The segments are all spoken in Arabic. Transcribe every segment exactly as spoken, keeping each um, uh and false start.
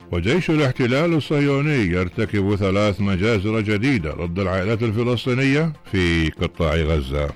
وجيش الاحتلال الصهيوني يرتكب ثلاث مجازر جديدة ضد العائلات الفلسطينية في قطاع غزة.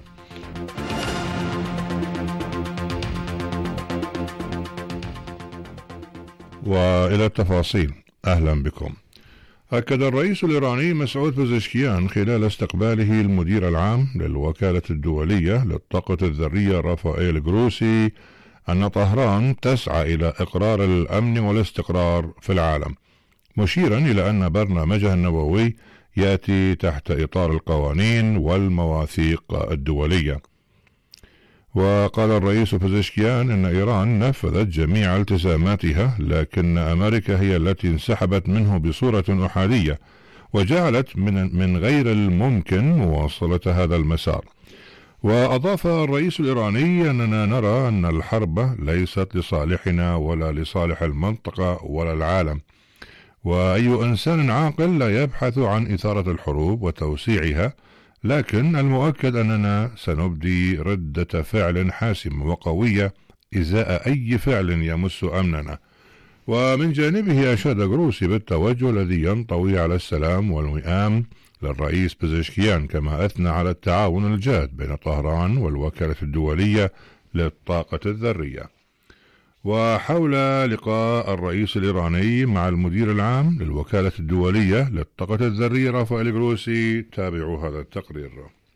وإلى التفاصيل. أهلا بكم. أكد الرئيس الإيراني مسعود بزشكيان خلال استقباله المدير العام للوكالة الدولية للطاقة الذرية رافائيل جروسي أن طهران تسعى إلى إقرار الأمن والاستقرار في العالم، مشيرا إلى أن برنامجها النووي يأتي تحت إطار القوانين والمواثيق الدولية. وقال الرئيس بزشكيان أن إيران نفذت جميع التزاماتها، لكن أمريكا هي التي انسحبت منه بصورة أحادية وجعلت من, من غير الممكن مواصلة هذا المسار. وأضاف الرئيس الإيراني أننا نرى أن الحرب ليست لصالحنا ولا لصالح المنطقة ولا العالم، وأي إنسان عاقل لا يبحث عن إثارة الحروب وتوسيعها، لكن المؤكد أننا سنبدي ردة فعل حاسمة وقوية إزاء أي فعل يمس أمننا. ومن جانبه أشاد جروسي بالتوجه الذي ينطوي على السلام والوئام للرئيس بزشكيان، كما أثنى على التعاون الجاد بين طهران والوكالة الدولية للطاقة الذرية. وحول لقاء الرئيس الإيراني مع المدير العام للوكالة الدولية للطاقة الذرية رافائيل جروسي، تابعوا هذا التقرير.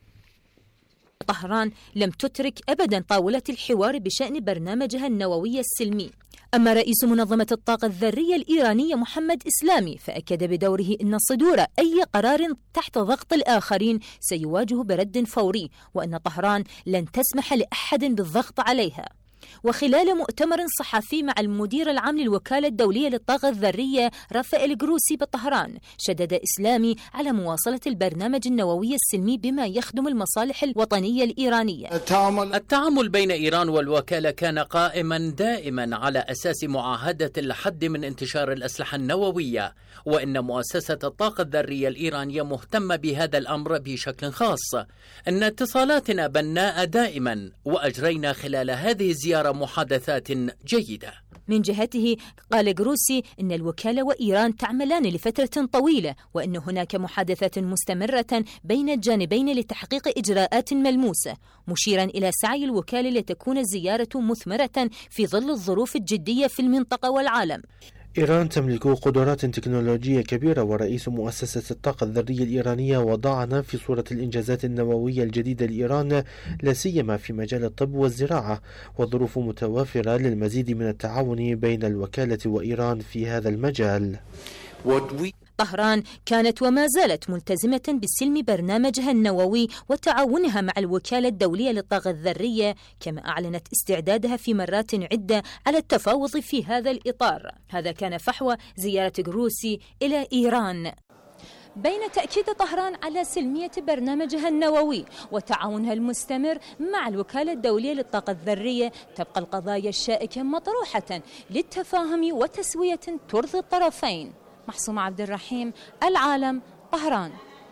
طهران لم تترك أبدا طاولة الحوار بشأن برنامجها النووي السلمي. أما رئيس منظمة الطاقة الذرية الإيرانية محمد إسلامي فأكد بدوره أن صدور أي قرار تحت ضغط الآخرين سيواجه برد فوري، وأن طهران لن تسمح لأحد بالضغط عليها. وخلال مؤتمر صحفي مع المدير العام للوكالة الدولية للطاقة الذرية رافائيل جروسي بطهران، شدد إسلامي على مواصلة البرنامج النووي السلمي بما يخدم المصالح الوطنية الإيرانية. التعامل بين إيران والوكالة كان قائما دائما على أساس معاهدة الحد من انتشار الأسلحة النووية، وإن مؤسسة الطاقة الذرية الإيرانية مهتمة بهذا الأمر بشكل خاص. إن اتصالاتنا بناءة دائما، وأجرينا خلال هذه الزيارة محادثات جيدة. من جهته قال جروسي إن الوكالة وإيران تعملان لفترة طويلة، وأن هناك محادثات مستمرة بين الجانبين لتحقيق إجراءات ملموسة، مشيرا إلى سعي الوكالة لتكون الزيارة مثمرة في ظل الظروف الجدية في المنطقة والعالم. إيران تملك قدرات تكنولوجية كبيرة، ورئيس مؤسسة الطاقة الذرية الإيرانية وضعنا في صورة الإنجازات النووية الجديدة لإيران، لا سيما في مجال الطب والزراعة، والظروف متوافرة للمزيد من التعاون بين الوكالة وإيران في هذا المجال. طهران كانت وما زالت ملتزمة بسلم برنامجها النووي وتعاونها مع الوكالة الدولية للطاقة الذرية، كما أعلنت استعدادها في مرات عدة على التفاوض في هذا الإطار. هذا كان فحوى زيارة جروسي إلى إيران. بين تأكيد طهران على سلمية برنامجها النووي وتعاونها المستمر مع الوكالة الدولية للطاقة الذرية، تبقى القضايا الشائكة مطروحة للتفاهم وتسوية ترضي الطرفين. محسومة عبد الرحيم، العالم، طهران.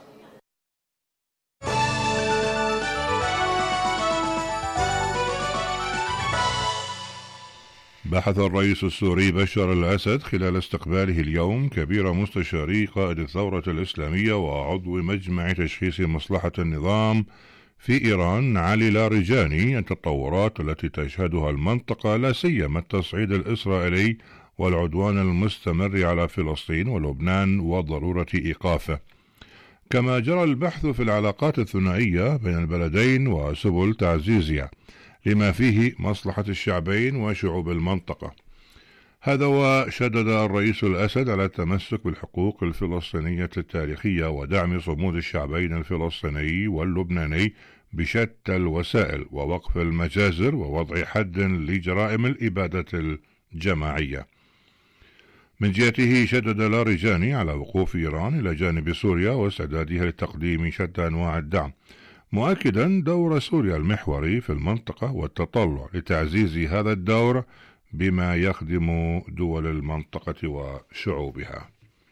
بحث الرئيس السوري بشار الأسد خلال استقباله اليوم كبير مستشاري قائد الثورة الإسلامية وعضو مجمع تشخيص مصلحة النظام في إيران علي لارجاني التطورات التي تشهدها المنطقة، لا سيما التصعيد الإسرائيلي والعدوان المستمر على فلسطين ولبنان وضرورة إيقافه. كما جرى البحث في العلاقات الثنائية بين البلدين وسبل تعزيزها لما فيه مصلحة الشعبين وشعوب المنطقة. هذا وشدد الرئيس الأسد على التمسك بالحقوق الفلسطينية التاريخية ودعم صمود الشعبين الفلسطيني واللبناني بشتى الوسائل، ووقف المجازر ووضع حد لجرائم الإبادة الجماعية. من جهته شدد لارجاني على وقوف إيران إلى جانب سوريا واستعدادها لتقديم شتى أنواع الدعم، مؤكدا دور سوريا المحوري في المنطقة والتطلع لتعزيز هذا الدور بما يخدم دول المنطقة وشعوبها.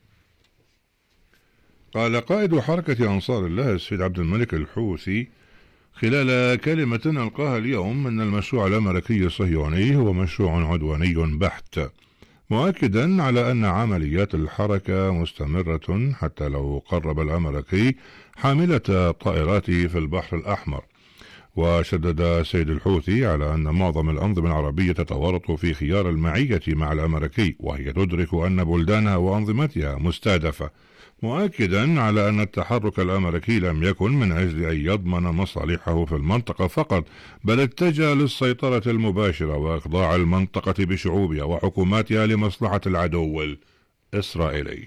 قال قائد حركة أنصار الله السيد عبد الملك الحوثي خلال كلمة ألقاها اليوم أن المشروع الأمريكي الصهيوني هو مشروع عدواني بحت، مؤكدا على أن عمليات الحركة مستمرة حتى لو قرب الأمريكي حاملة طائراته في البحر الأحمر. وشدد سيد الحوثي على أن معظم الأنظمة العربية تتورط في خيار المعية مع الأمريكي، وهي تدرك أن بلدانها وأنظمتها مستهدفة، مؤكدا على أن التحرك الأمريكي لم يكن من أجل أن يضمن مصالحه في المنطقة فقط، بل اتجه للسيطرة المباشرة وإخضاع المنطقة بشعوبها وحكوماتها لمصلحة العدو الإسرائيلي.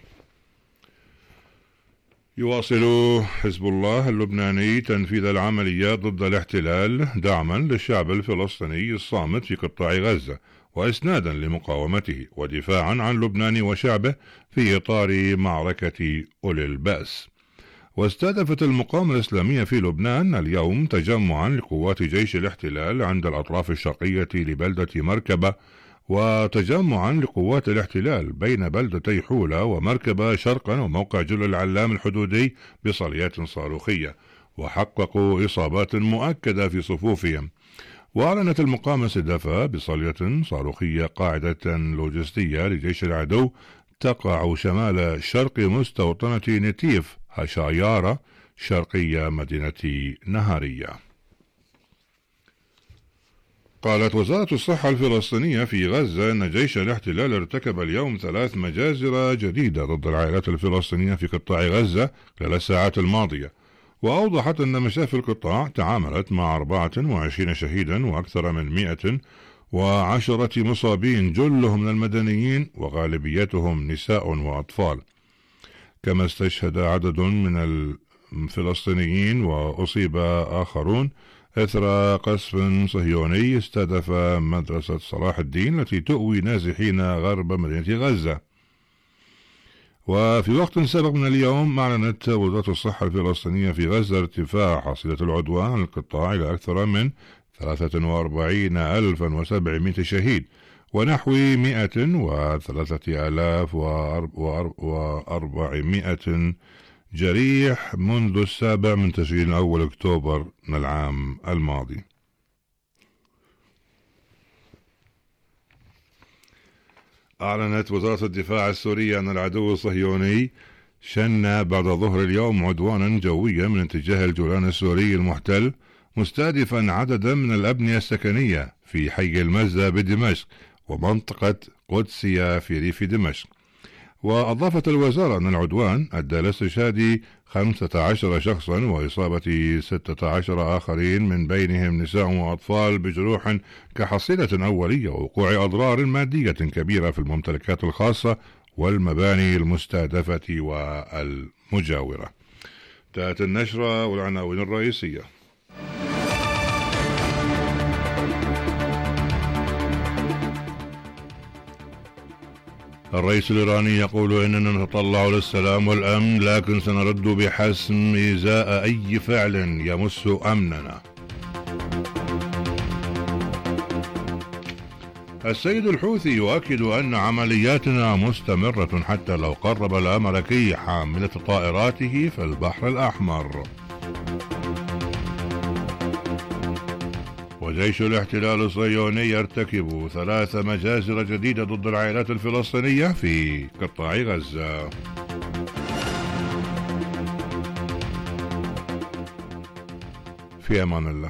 يواصل حزب الله اللبناني تنفيذ العمليات ضد الاحتلال دعما للشعب الفلسطيني الصامت في قطاع غزة، وإسنادا لمقاومته ودفاعا عن لبنان وشعبه في إطار معركة أولي البأس. واستهدفت المقاومة الإسلامية في لبنان اليوم تجمعا لقوات جيش الاحتلال عند الأطراف الشرقية لبلدة مركبة، وتجمعا لقوات الاحتلال بين بلدتي حولة ومركبة شرقا وموقع جل العلام الحدودي بصليات صاروخية، وحققوا إصابات مؤكدة في صفوفهم. وأعلنت المقاومة استهدافها بصلية صاروخية قاعدة لوجستية لجيش العدو تقع شمال شرق مستوطنة نتيف هشايارة شرقية مدينة نهارية. قالت وزارة الصحة الفلسطينية في غزة أن جيش الاحتلال ارتكب اليوم ثلاث مجازر جديدة ضد العائلات الفلسطينية في قطاع غزة خلال الساعات الماضية، وأوضحت أن مشافي القطاع تعاملت مع أربعة وعشرين شهيدا وأكثر من مئة وعشرة مصابين جلهم من المدنيين وغالبيتهم نساء وأطفال. كما استشهد عدد من الفلسطينيين وأصيب آخرون إثر قصف صهيوني استهدف مدرسة صلاح الدين التي تؤوي نازحين غرب مدينة غزة. وفي وقت سابق من اليوم أعلنت وزارة الصحة الفلسطينية في غزة ارتفاع حصيلة العدوان عن القطاع إلى أكثر من ثلاثة وأربعين ألفا وسبعمائة شهيد ونحو مئة وثلاثة آلاف وأربعمائة جريح منذ السابع من تشرين أول أكتوبر من العام الماضي. أعلنت وزارة الدفاع السورية أن العدو الصهيوني شن بعد ظهر اليوم عدوانا جويا من اتجاه الجولان السوري المحتل، مستهدفا عددا من الأبنية السكنية في حي المزة بدمشق ومنطقة قدسية في ريف دمشق. وأضافت الوزارة أن العدوان أدى لاستشهاد خمسة عشر شخصا وإصابة ستة عشر آخرين من بينهم نساء وأطفال بجروح كحصيلة أولية ووقوع أضرار مادية كبيرة في الممتلكات الخاصة والمباني المستهدفة والمجاورة. انتهت النشرة والعناوين الرئيسية. الرئيس الإيراني يقول إننا نتطلع للسلام والأمن، لكن سنرد بحسم إزاء أي فعل يمس أمننا. السيد الحوثي يؤكد أن عملياتنا مستمرة حتى لو قرب الأمريكي حاملة طائراته في البحر الأحمر. وجيش الاحتلال الصهيوني يرتكب ثلاث مجازر جديدة ضد العائلات الفلسطينية في قطاع غزة. في أمان الله.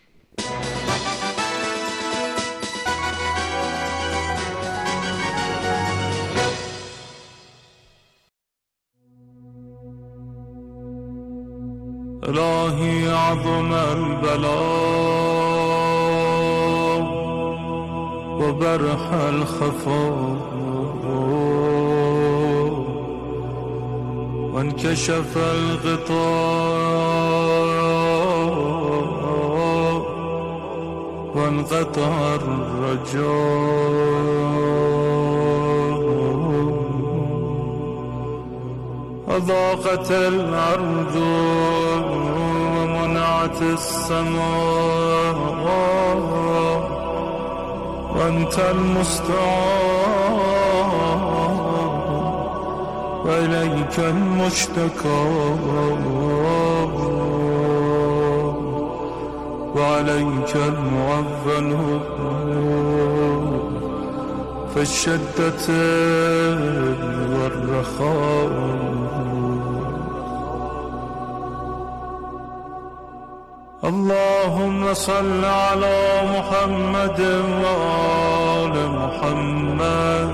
إلهي عظم البلاء وبرح الخفاء وانكشف الغطاء وانقطع الرجاء وضاقت الأرض ومنعت السماء وأنت المستعان وإليك المشتكى وعليك المعول في الشدة والرخاء. اللهم صل على محمد وآل محمد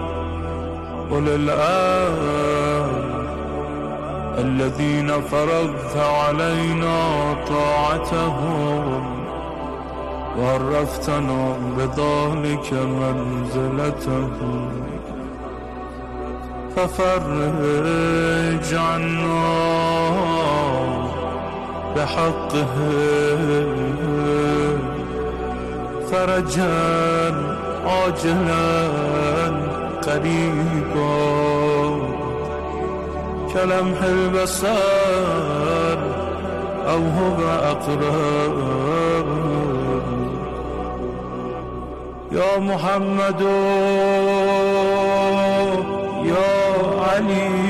وللآل الذين فرضت علينا طاعتهم وعرفتنا بذلك منزلتهم، ففرج عنا بحقه فرجا عاجلا قريبا كلمح البصر أو هو أقرب. يا محمد يا علي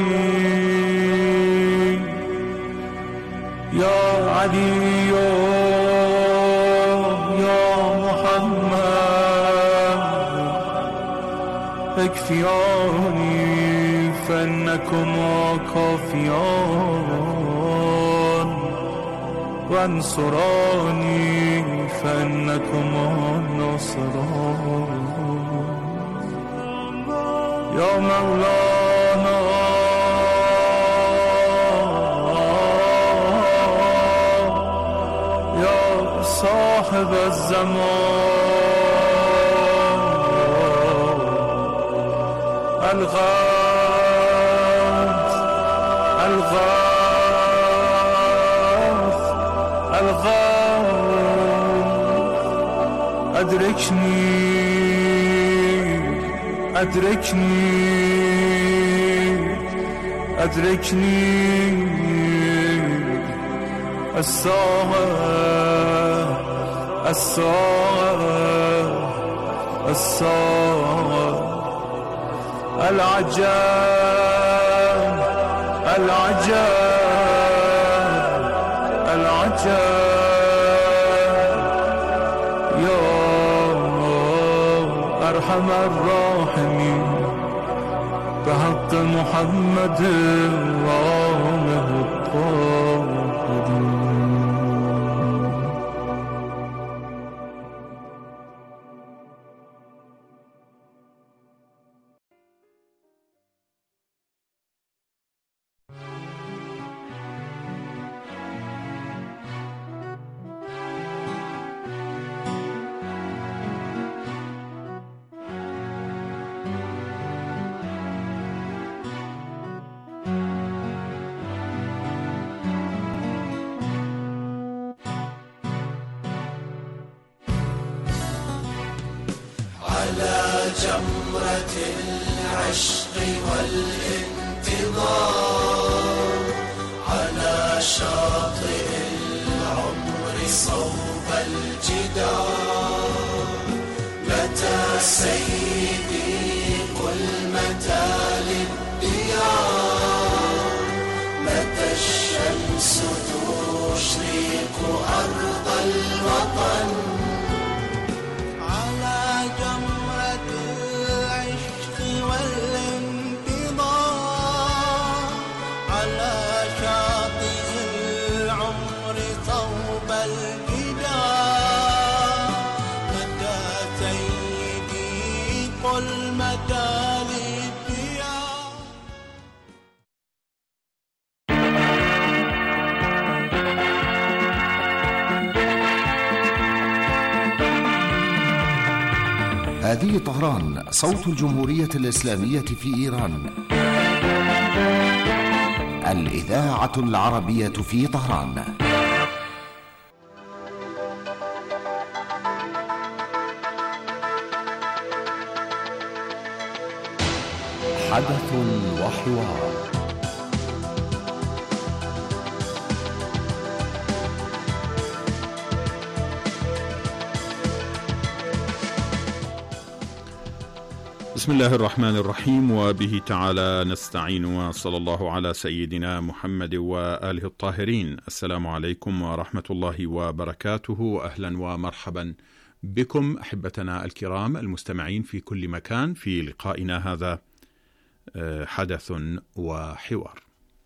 يا علي يا محمد اكفياني فإنكما كافيان وانصراني فإنكما ناصران. يا مولانا يا صاحب الزمان الغاث الغاث الغاث أدركني أدركني أدركني الساعة الساعة الساعة العجاب العجاب العجاب. يا أرحم الراحمين بحق محمد وآله الطاهرين. على جمرة العشق والانتظار على شاطئ العمر صوب الجدار. متى سيدي قل متى للديار، متى الشمس تشرق أرض الوطن. هذه طهران، صوت الجمهورية الإسلامية في إيران، الإذاعة العربية في طهران. حدث وحوار. بسم الله الرحمن الرحيم، وبه تعالى نستعين، وصلى الله على سيدنا محمد وآله الطاهرين. السلام عليكم ورحمة الله وبركاته، أهلا ومرحبا بكم أحبتنا الكرام المستمعين في كل مكان في لقائنا هذا حدث وحوار.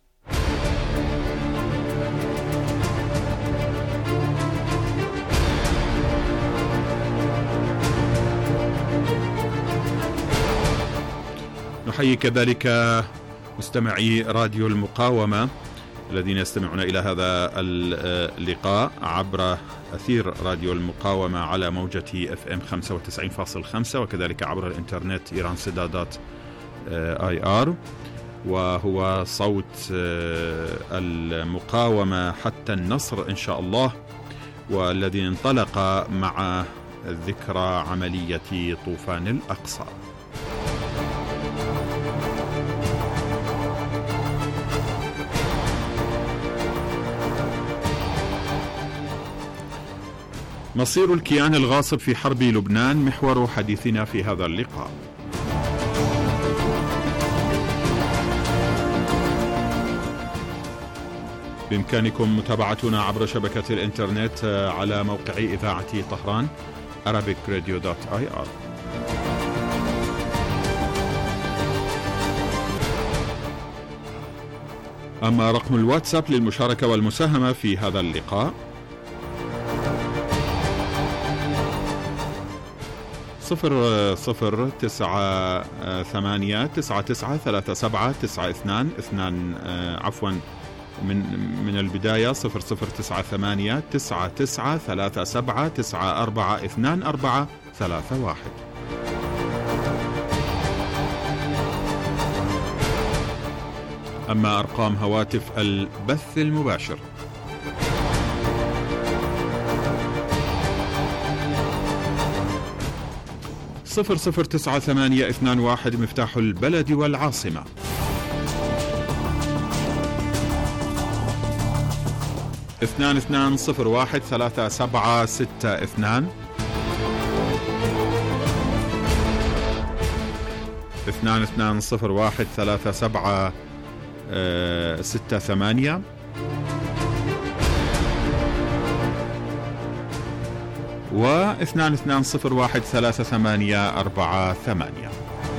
نحيي كذلك مستمعي راديو المقاومة الذين يستمعون إلى هذا اللقاء عبر أثير راديو المقاومة على موجة اف ام خمسة وتسعين فاصلة خمسة وكذلك عبر الإنترنت إيران سيدا دوت آي آر، وهو صوت المقاومة حتى النصر إن شاء الله، والذي انطلق مع ذكرى عملية طوفان الأقصى. مصير الكيان الغاصب في حرب لبنان محور حديثنا في هذا اللقاء. بإمكانكم متابعتنا عبر شبكة الإنترنت على موقع إذاعة طهران arabic radio dot i r. أما رقم الواتساب للمشاركة والمساهمة في هذا اللقاء صفر صفر تسعة ثمانية تسعة تسعة ثلاثة سبعة تسعة اثنان اثنان عفوا من من البداية صفر صفر تسعة ثمانية تسعة تسعة ثلاثة سبعة تسعة أربعة اثنان أربعة ثلاثة واحد. أما أرقام هواتف البث المباشر صفر صفر تسعة ثمانية اثنان واحد مفتاح البلد والعاصمة، اثنان اثنان صفر واحد ثلاثة سبعة ستة اثنان، اثنان اثنان صفر واحد ثلاثة سبعة ستة ثمانية، واثنان اثنان صفر واحد ثلاثة ثمانية أربعة ثمانية.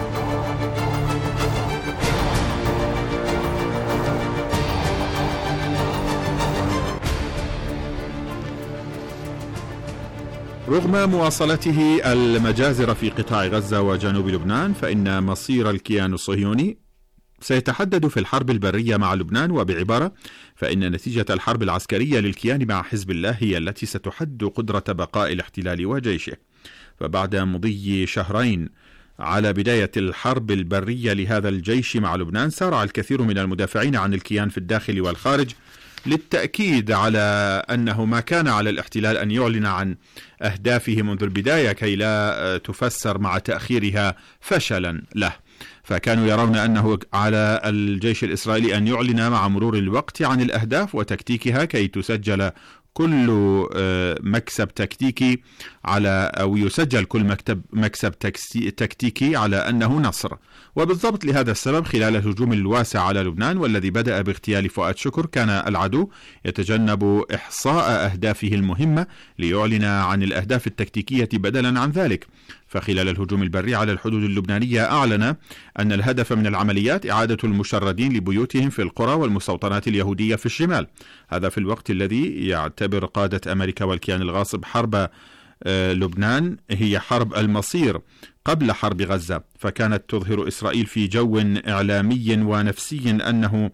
رغم مواصلته المجازر في قطاع غزة وجنوب لبنان، فإن مصير الكيان الصهيوني سيتحدد في الحرب البرية مع لبنان، وبعبارة فإن نتيجة الحرب العسكرية للكيان مع حزب الله هي التي ستحدد قدرة بقاء الاحتلال وجيشه. فبعد مضي شهرين على بداية الحرب البرية لهذا الجيش مع لبنان، سارع الكثير من المدافعين عن الكيان في الداخل والخارج للتأكيد على أنه ما كان على الاحتلال أن يعلن عن أهدافه منذ البداية كي لا تفسر مع تأخيرها فشلا له، فكانوا يرون أنه على الجيش الإسرائيلي أن يعلن مع مرور الوقت عن الأهداف وتكتيكها كي تسجل كل مكسب تكتيكي على أو يسجل كل مكتب مكسب تكتيكي على أنه نصر. وبالضبط لهذا السبب خلال الهجوم الواسع على لبنان والذي بدأ باغتيال فؤاد شكر، كان العدو يتجنب إحصاء أهدافه المهمة ليعلن عن الأهداف التكتيكية بدلا عن ذلك. فخلال الهجوم البري على الحدود اللبنانية أعلن أن الهدف من العمليات إعادة المشردين لبيوتهم في القرى والمستوطنات اليهودية في الشمال، هذا في الوقت الذي يعتبر قادة أمريكا والكيان الغاصب حرب لبنان هي حرب المصير قبل حرب غزة. فكانت تظهر إسرائيل في جو إعلامي ونفسي أنه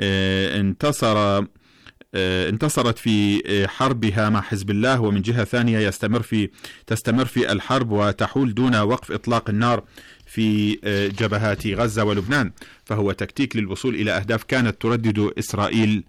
انتصر انتصرت في حربها مع حزب الله، ومن جهة ثانية يستمر في تستمر في الحرب وتحول دون وقف إطلاق النار في جبهات غزة ولبنان. فهو تكتيك للوصول إلى أهداف كانت تردد إسرائيل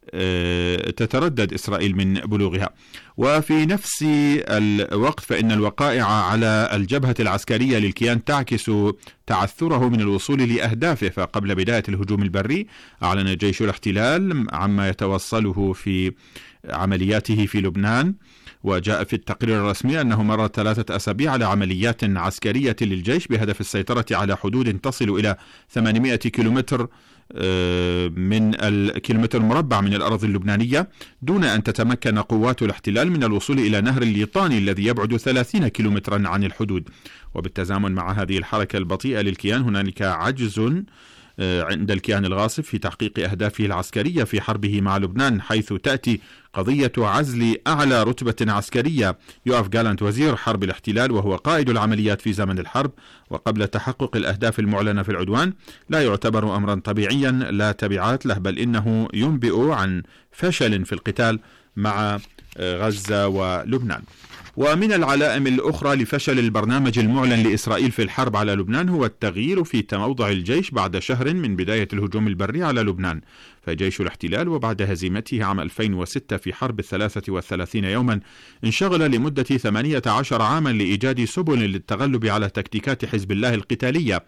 تتردد إسرائيل من بلوغها. وفي نفس الوقت فإن الوقائع على الجبهة العسكرية للكيان تعكس تعثره من الوصول لأهدافه. فقبل بداية الهجوم البري أعلن جيش الاحتلال عما يتوصله في عملياته في لبنان. وجاء في التقرير الرسمي أنه مر ثلاثة أسابيع على عمليات عسكرية للجيش بهدف السيطرة على حدود تصل إلى ثمانمائة كيلومتر من الكيلومتر المربع من الأراضي اللبنانية، دون أن تتمكن قوات الاحتلال من الوصول إلى نهر الليطاني الذي يبعد ثلاثين كيلومترا عن الحدود. وبالتزامن مع هذه الحركة البطيئة للكيان هنالك عجز عند الكيان الغاصب في تحقيق أهدافه العسكرية في حربه مع لبنان، حيث تأتي قضية عزل أعلى رتبة عسكرية يوآف جالانت وزير حرب الاحتلال وهو قائد العمليات في زمن الحرب وقبل تحقق الأهداف المعلنة في العدوان، لا يعتبر أمرا طبيعيا لا تبعات له، بل إنه ينبئ عن فشل في القتال مع غزة ولبنان. ومن العلائم الأخرى لفشل البرنامج المعلن لإسرائيل في الحرب على لبنان هو التغيير في تموضع الجيش بعد شهر من بداية الهجوم البري على لبنان. فجيش الاحتلال وبعد هزيمته عام ألفين وستة في حرب الثلاثة والثلاثين يوما انشغل لمدة ثمانية عشر عاما لإيجاد سبل للتغلب على تكتيكات حزب الله القتالية.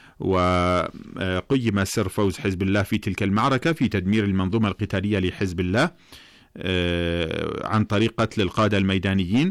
وقيم سر فوز حزب الله في تلك المعركة في تدمير المنظومة القتالية لحزب الله عن طريق قتل القادة الميدانيين،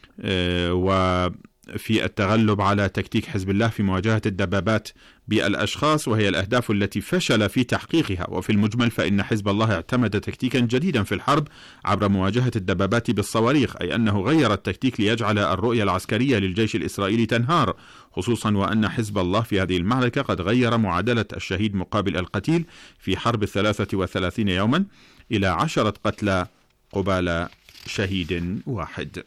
وفي التغلب على تكتيك حزب الله في مواجهة الدبابات بالأشخاص، وهي الأهداف التي فشل في تحقيقها. وفي المجمل فإن حزب الله اعتمد تكتيكا جديدا في الحرب عبر مواجهة الدبابات بالصواريخ، أي أنه غير التكتيك ليجعل الرؤية العسكرية للجيش الإسرائيلي تنهار، خصوصا وأن حزب الله في هذه المعركة قد غير معادلة الشهيد مقابل القتيل في حرب الثلاثة والثلاثين يوما إلى عشرة قتلى قبال شهيد واحد.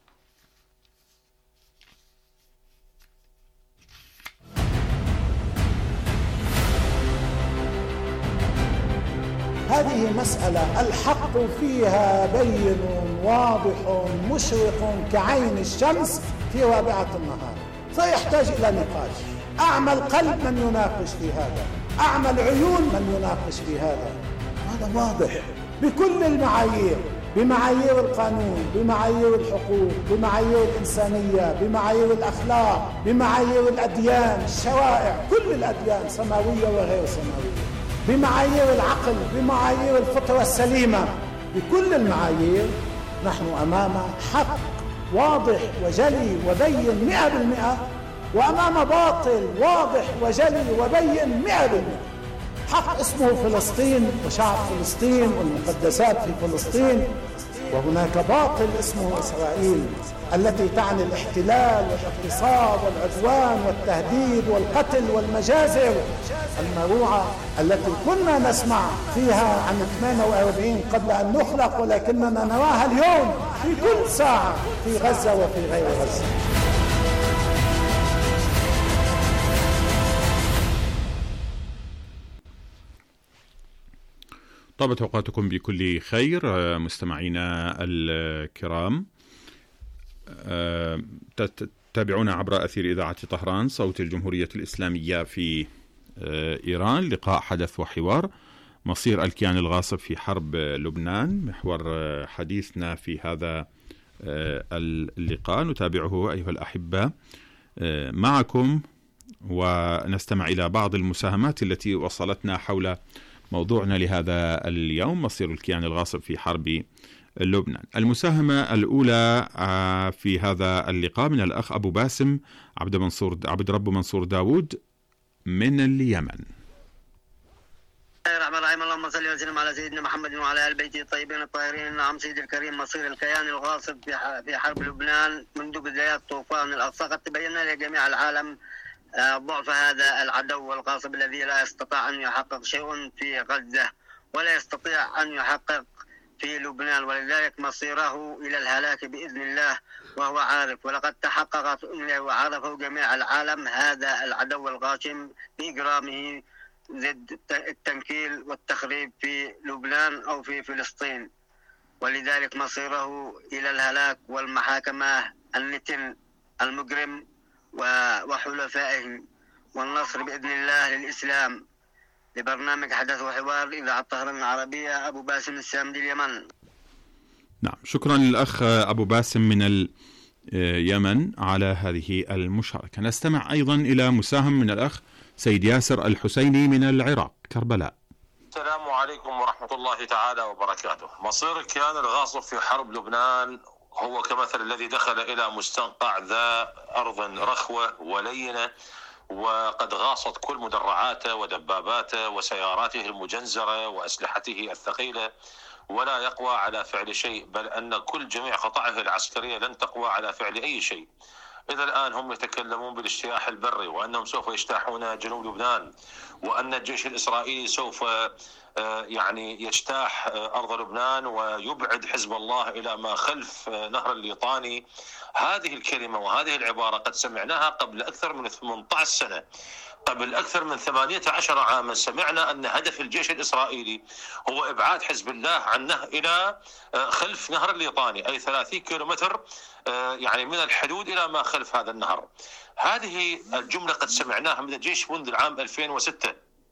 هذه مسألة الحق فيها بين واضح مشرق كعين الشمس في رابعة النهار، سيحتاج إلى نقاش. أعمى القلب من يناقش في هذا، أعمى العيون من يناقش في هذا، هذا واضح بكل المعايير، بمعايير القانون، بمعايير الحقوق، بمعايير الإنسانية، بمعايير الأخلاق، بمعايير الأديان، الشرائع، كل الأديان سماوية وغير سماوية، بمعايير العقل، بمعايير الفطرة السليمة، بكل المعايير نحن أمام حق واضح وجلي وبين مئة بالمئة، وأمام باطل واضح وجلي وبين مئة بالمئة. حق اسمه فلسطين وشعب فلسطين والمقدسات في فلسطين، وهناك باطل اسمه إسرائيل التي تعني الاحتلال والاغتصاب والعدوان والتهديد والقتل والمجازر المروعة التي كنا نسمع فيها عن اثنين وأربعين قبل أن نخلق، ولكننا نراها اليوم في كل ساعة في غزة وفي غير غزة. طابت أوقاتكم بكل خير مستمعينا الكرام، تتابعونا عبر أثير إذاعة طهران صوت الجمهورية الإسلامية في إيران. لقاء حدث وحوار مصير الكيان الغاصب في حرب لبنان، محور حديثنا في هذا اللقاء نتابعه أيها الأحبة معكم، ونستمع إلى بعض المساهمات التي وصلتنا حول موضوعنا لهذا اليوم، مصير الكيان الغاصب في حرب لبنان. المساهمة الأولى في هذا اللقاء من الأخ أبو باسم عبد منصور عبد رب منصور داود من اليمن. بسم الله الرحمن الرحيم، اللهم صل وسلم على سيدنا محمد وعلى آل بيته الطيبين الطاهرين. نعم سيدي الكريم، مصير الكيان الغاصب في حرب لبنان منذ بدايات طوفان الأقصى قد تبين لجميع العالم ضعف هذا العدو الغاصب الذي لا يستطيع أن يحقق شيء في غزة ولا يستطيع أن يحقق في لبنان، ولذلك مصيره إلى الهلاك بإذن الله وهو عارف، ولقد تحققت وعرفه جميع العالم هذا العدو الغاشم بإجرامه ضد التنكيل والتخريب في لبنان أو في فلسطين، ولذلك مصيره إلى الهلاك والمحاكمة النتن المجرم وحلفائهم، والنصر بإذن الله للإسلام. لبرنامج حدث وحوار إذاعة طهران العربية، أبو باسم السامدي اليمن. نعم، شكرا للأخ أبو باسم من اليمن على هذه المشاركة. نستمع أيضا إلى مساهم من الأخ سيد ياسر الحسيني من العراق كربلاء. السلام عليكم ورحمة الله تعالى وبركاته. مصير الكيان الغاصب في حرب لبنان هو كمثل الذي دخل إلى مستنقع ذا أرض رخوة ولينة، وقد غاصت كل مدرعاته ودباباته وسياراته المجنزرة وأسلحته الثقيلة، ولا يقوى على فعل شيء، بل أن كل جميع قطعه العسكرية لن تقوى على فعل أي شيء. إذا الآن هم يتكلمون بالاجتياح البري وأنهم سوف يجتاحون جنوب لبنان، وأن الجيش الإسرائيلي سوف يعني يجتاح أرض لبنان ويبعد حزب الله إلى ما خلف نهر الليطاني. هذه الكلمة وهذه العبارة قد سمعناها قبل أكثر من ثمانية عشر سنة. قبل أكثر من ثمانية عشر عاما سمعنا أن هدف الجيش الإسرائيلي هو إبعاد حزب الله عنه إلى خلف نهر الليطاني، أي ثلاثين كيلومتر يعني من الحدود إلى ما خلف هذا النهر. هذه الجملة قد سمعناها من الجيش منذ العام ألفين وستة،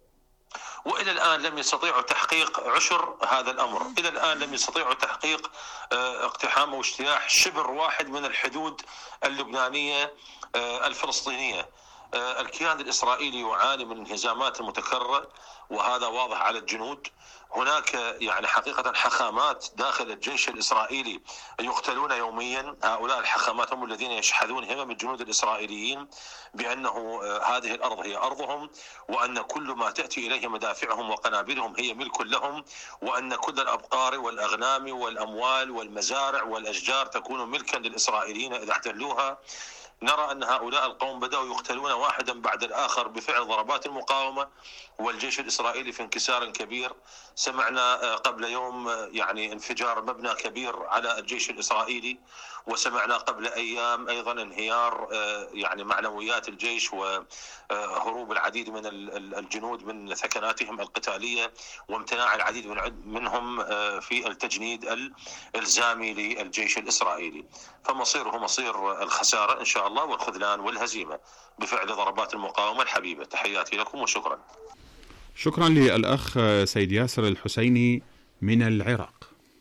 وإلى الآن لم يستطيعوا تحقيق عشر هذا الأمر. إلى الآن لم يستطيعوا تحقيق اقتحام واجتياح شبر واحد من الحدود اللبنانية الفلسطينية. الكيان الإسرائيلي يعاني من انهزامات متكررة، وهذا واضح على الجنود. هناك يعني حقيقة حخامات داخل الجيش الإسرائيلي يقتلون يوميا. هؤلاء الحخامات هم الذين يشحذون همم الجنود الإسرائيليين بأنه هذه الأرض هي أرضهم، وأن كل ما تأتي إليه مدافعهم وقنابلهم هي ملك لهم، وأن كل الأبقار والأغنام والأموال والمزارع والأشجار تكون ملكا للإسرائيليين إذا احتلوها. نرى أن هؤلاء القوم بدأوا يقتلون واحدا بعد الآخر بفعل ضربات المقاومة، والجيش الإسرائيلي في انكسار كبير. سمعنا قبل يوم يعني انفجار مبنى كبير على الجيش الإسرائيلي، وسمعنا قبل أيام أيضا انهيار يعني معنويات الجيش وهروب العديد من الجنود من ثكناتهم القتالية، وامتناع العديد منهم في التجنيد الإلزامي للجيش الإسرائيلي. فمصيره مصير الخسارة إن شاء الله والخذلان والهزيمة بفعل ضربات المقاومة الحبيبة. تحياتي لكم وشكرا. شكرا للأخ سيد ياسر الحسيني من العراق.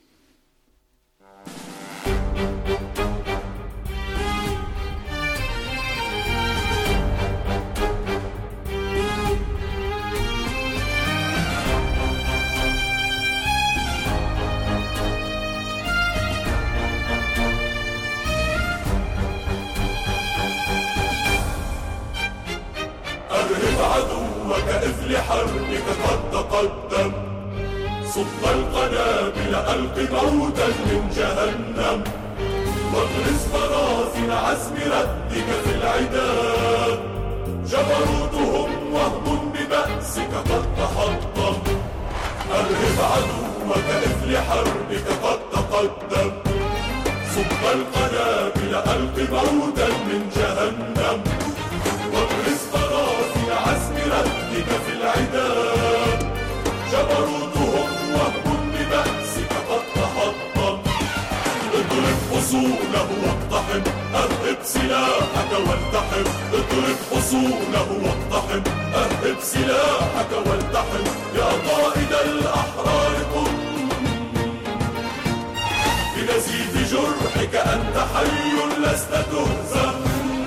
كإفل حربك قد تقدم، صب القنابل ألق موتا من جهنم، واغرس براثن عزم ردك في العدا، جبروتهم وهم ببأسك قد تحطم. أرهب عدوك إفل حربك قد تقدم، صب القنابل ألق موتا من جهنم، واغرس براثن عزم ردك في العدا، جبروتهم وهم ببأسك قد تحطم. اضرب حصونه واقتحم، أرهب سلاحك والتحم، اضرب حصونه واقتحم، أرهب سلاحك والتحم. يا قائد الأحرار قم بنزيف جرحك، أنت حي لست تهزم.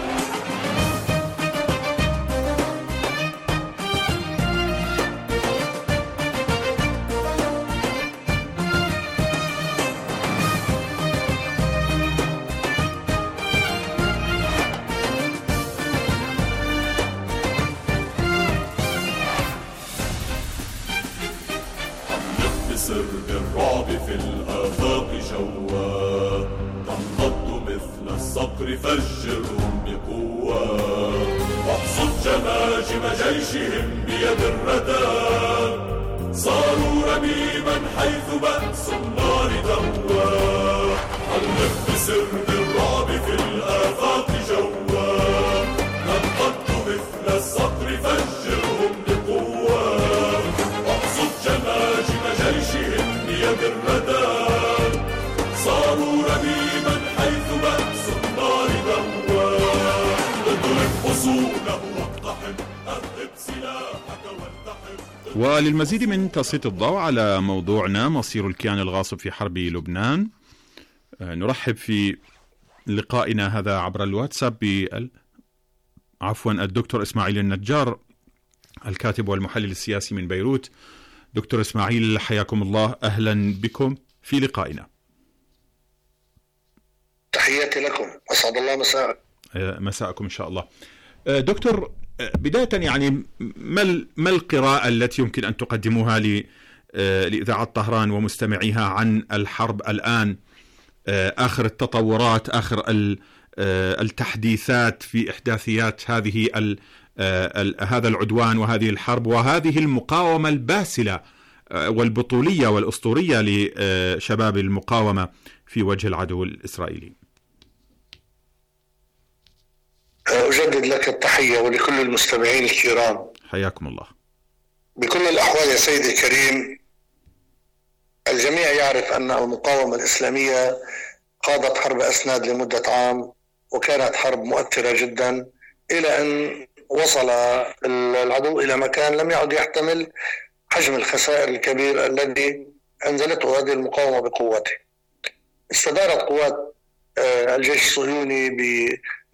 سرب الرعب في الآفاق جوا، تنقض مثل الصقر فجرهم بقوة، واحصد جماجم جيشهم بيد الردى، صاروا رميما حيث بأس النار دوا. حلق بسرب الرعب في الآفاق جوا، تنقض مثل الصقر فجرهم بقوة، واحصد جماجم جيشهم بيد الردى، صاروا رميما حيث بأس النار دوا. اضرب حصونه واقتحم، أرهب سلاحك والتحم. وللمزيد من تسليط الضوء على موضوعنا مصير الكيان الغاصب في حرب لبنان، نرحب في لقائنا هذا عبر الواتساب بال... عفوا الدكتور إسماعيل النجار، الكاتب والمحلل السياسي من بيروت. دكتور إسماعيل حياكم الله، أهلا بكم في لقائنا. تحياتي لكم، أسعد الله مساءك. مساءكم إن شاء الله. دكتور، بداية يعني ما ما القراءة التي يمكن أن تقدموها لإذاعة طهران ومستمعيها عن الحرب الآن، آخر التطورات، آخر التحديثات في إحداثيات هذه هذا العدوان وهذه الحرب وهذه المقاومة الباسلة والبطولية والأسطورية لشباب المقاومة في وجه العدو الإسرائيلي؟ أجدد لك التحية ولكل المستمعين الكرام، حياكم الله. بكل الأحوال يا سيدي الكريم، الجميع يعرف أن المقاومة الإسلامية خاضت حرب أسناد لمدة عام، وكانت حرب مؤثرة جدا إلى أن وصل العدو إلى مكان لم يعد يحتمل حجم الخسائر الكبير الذي أنزلته هذه المقاومة بقوته. استدارت قوات الجيش الصهيوني ب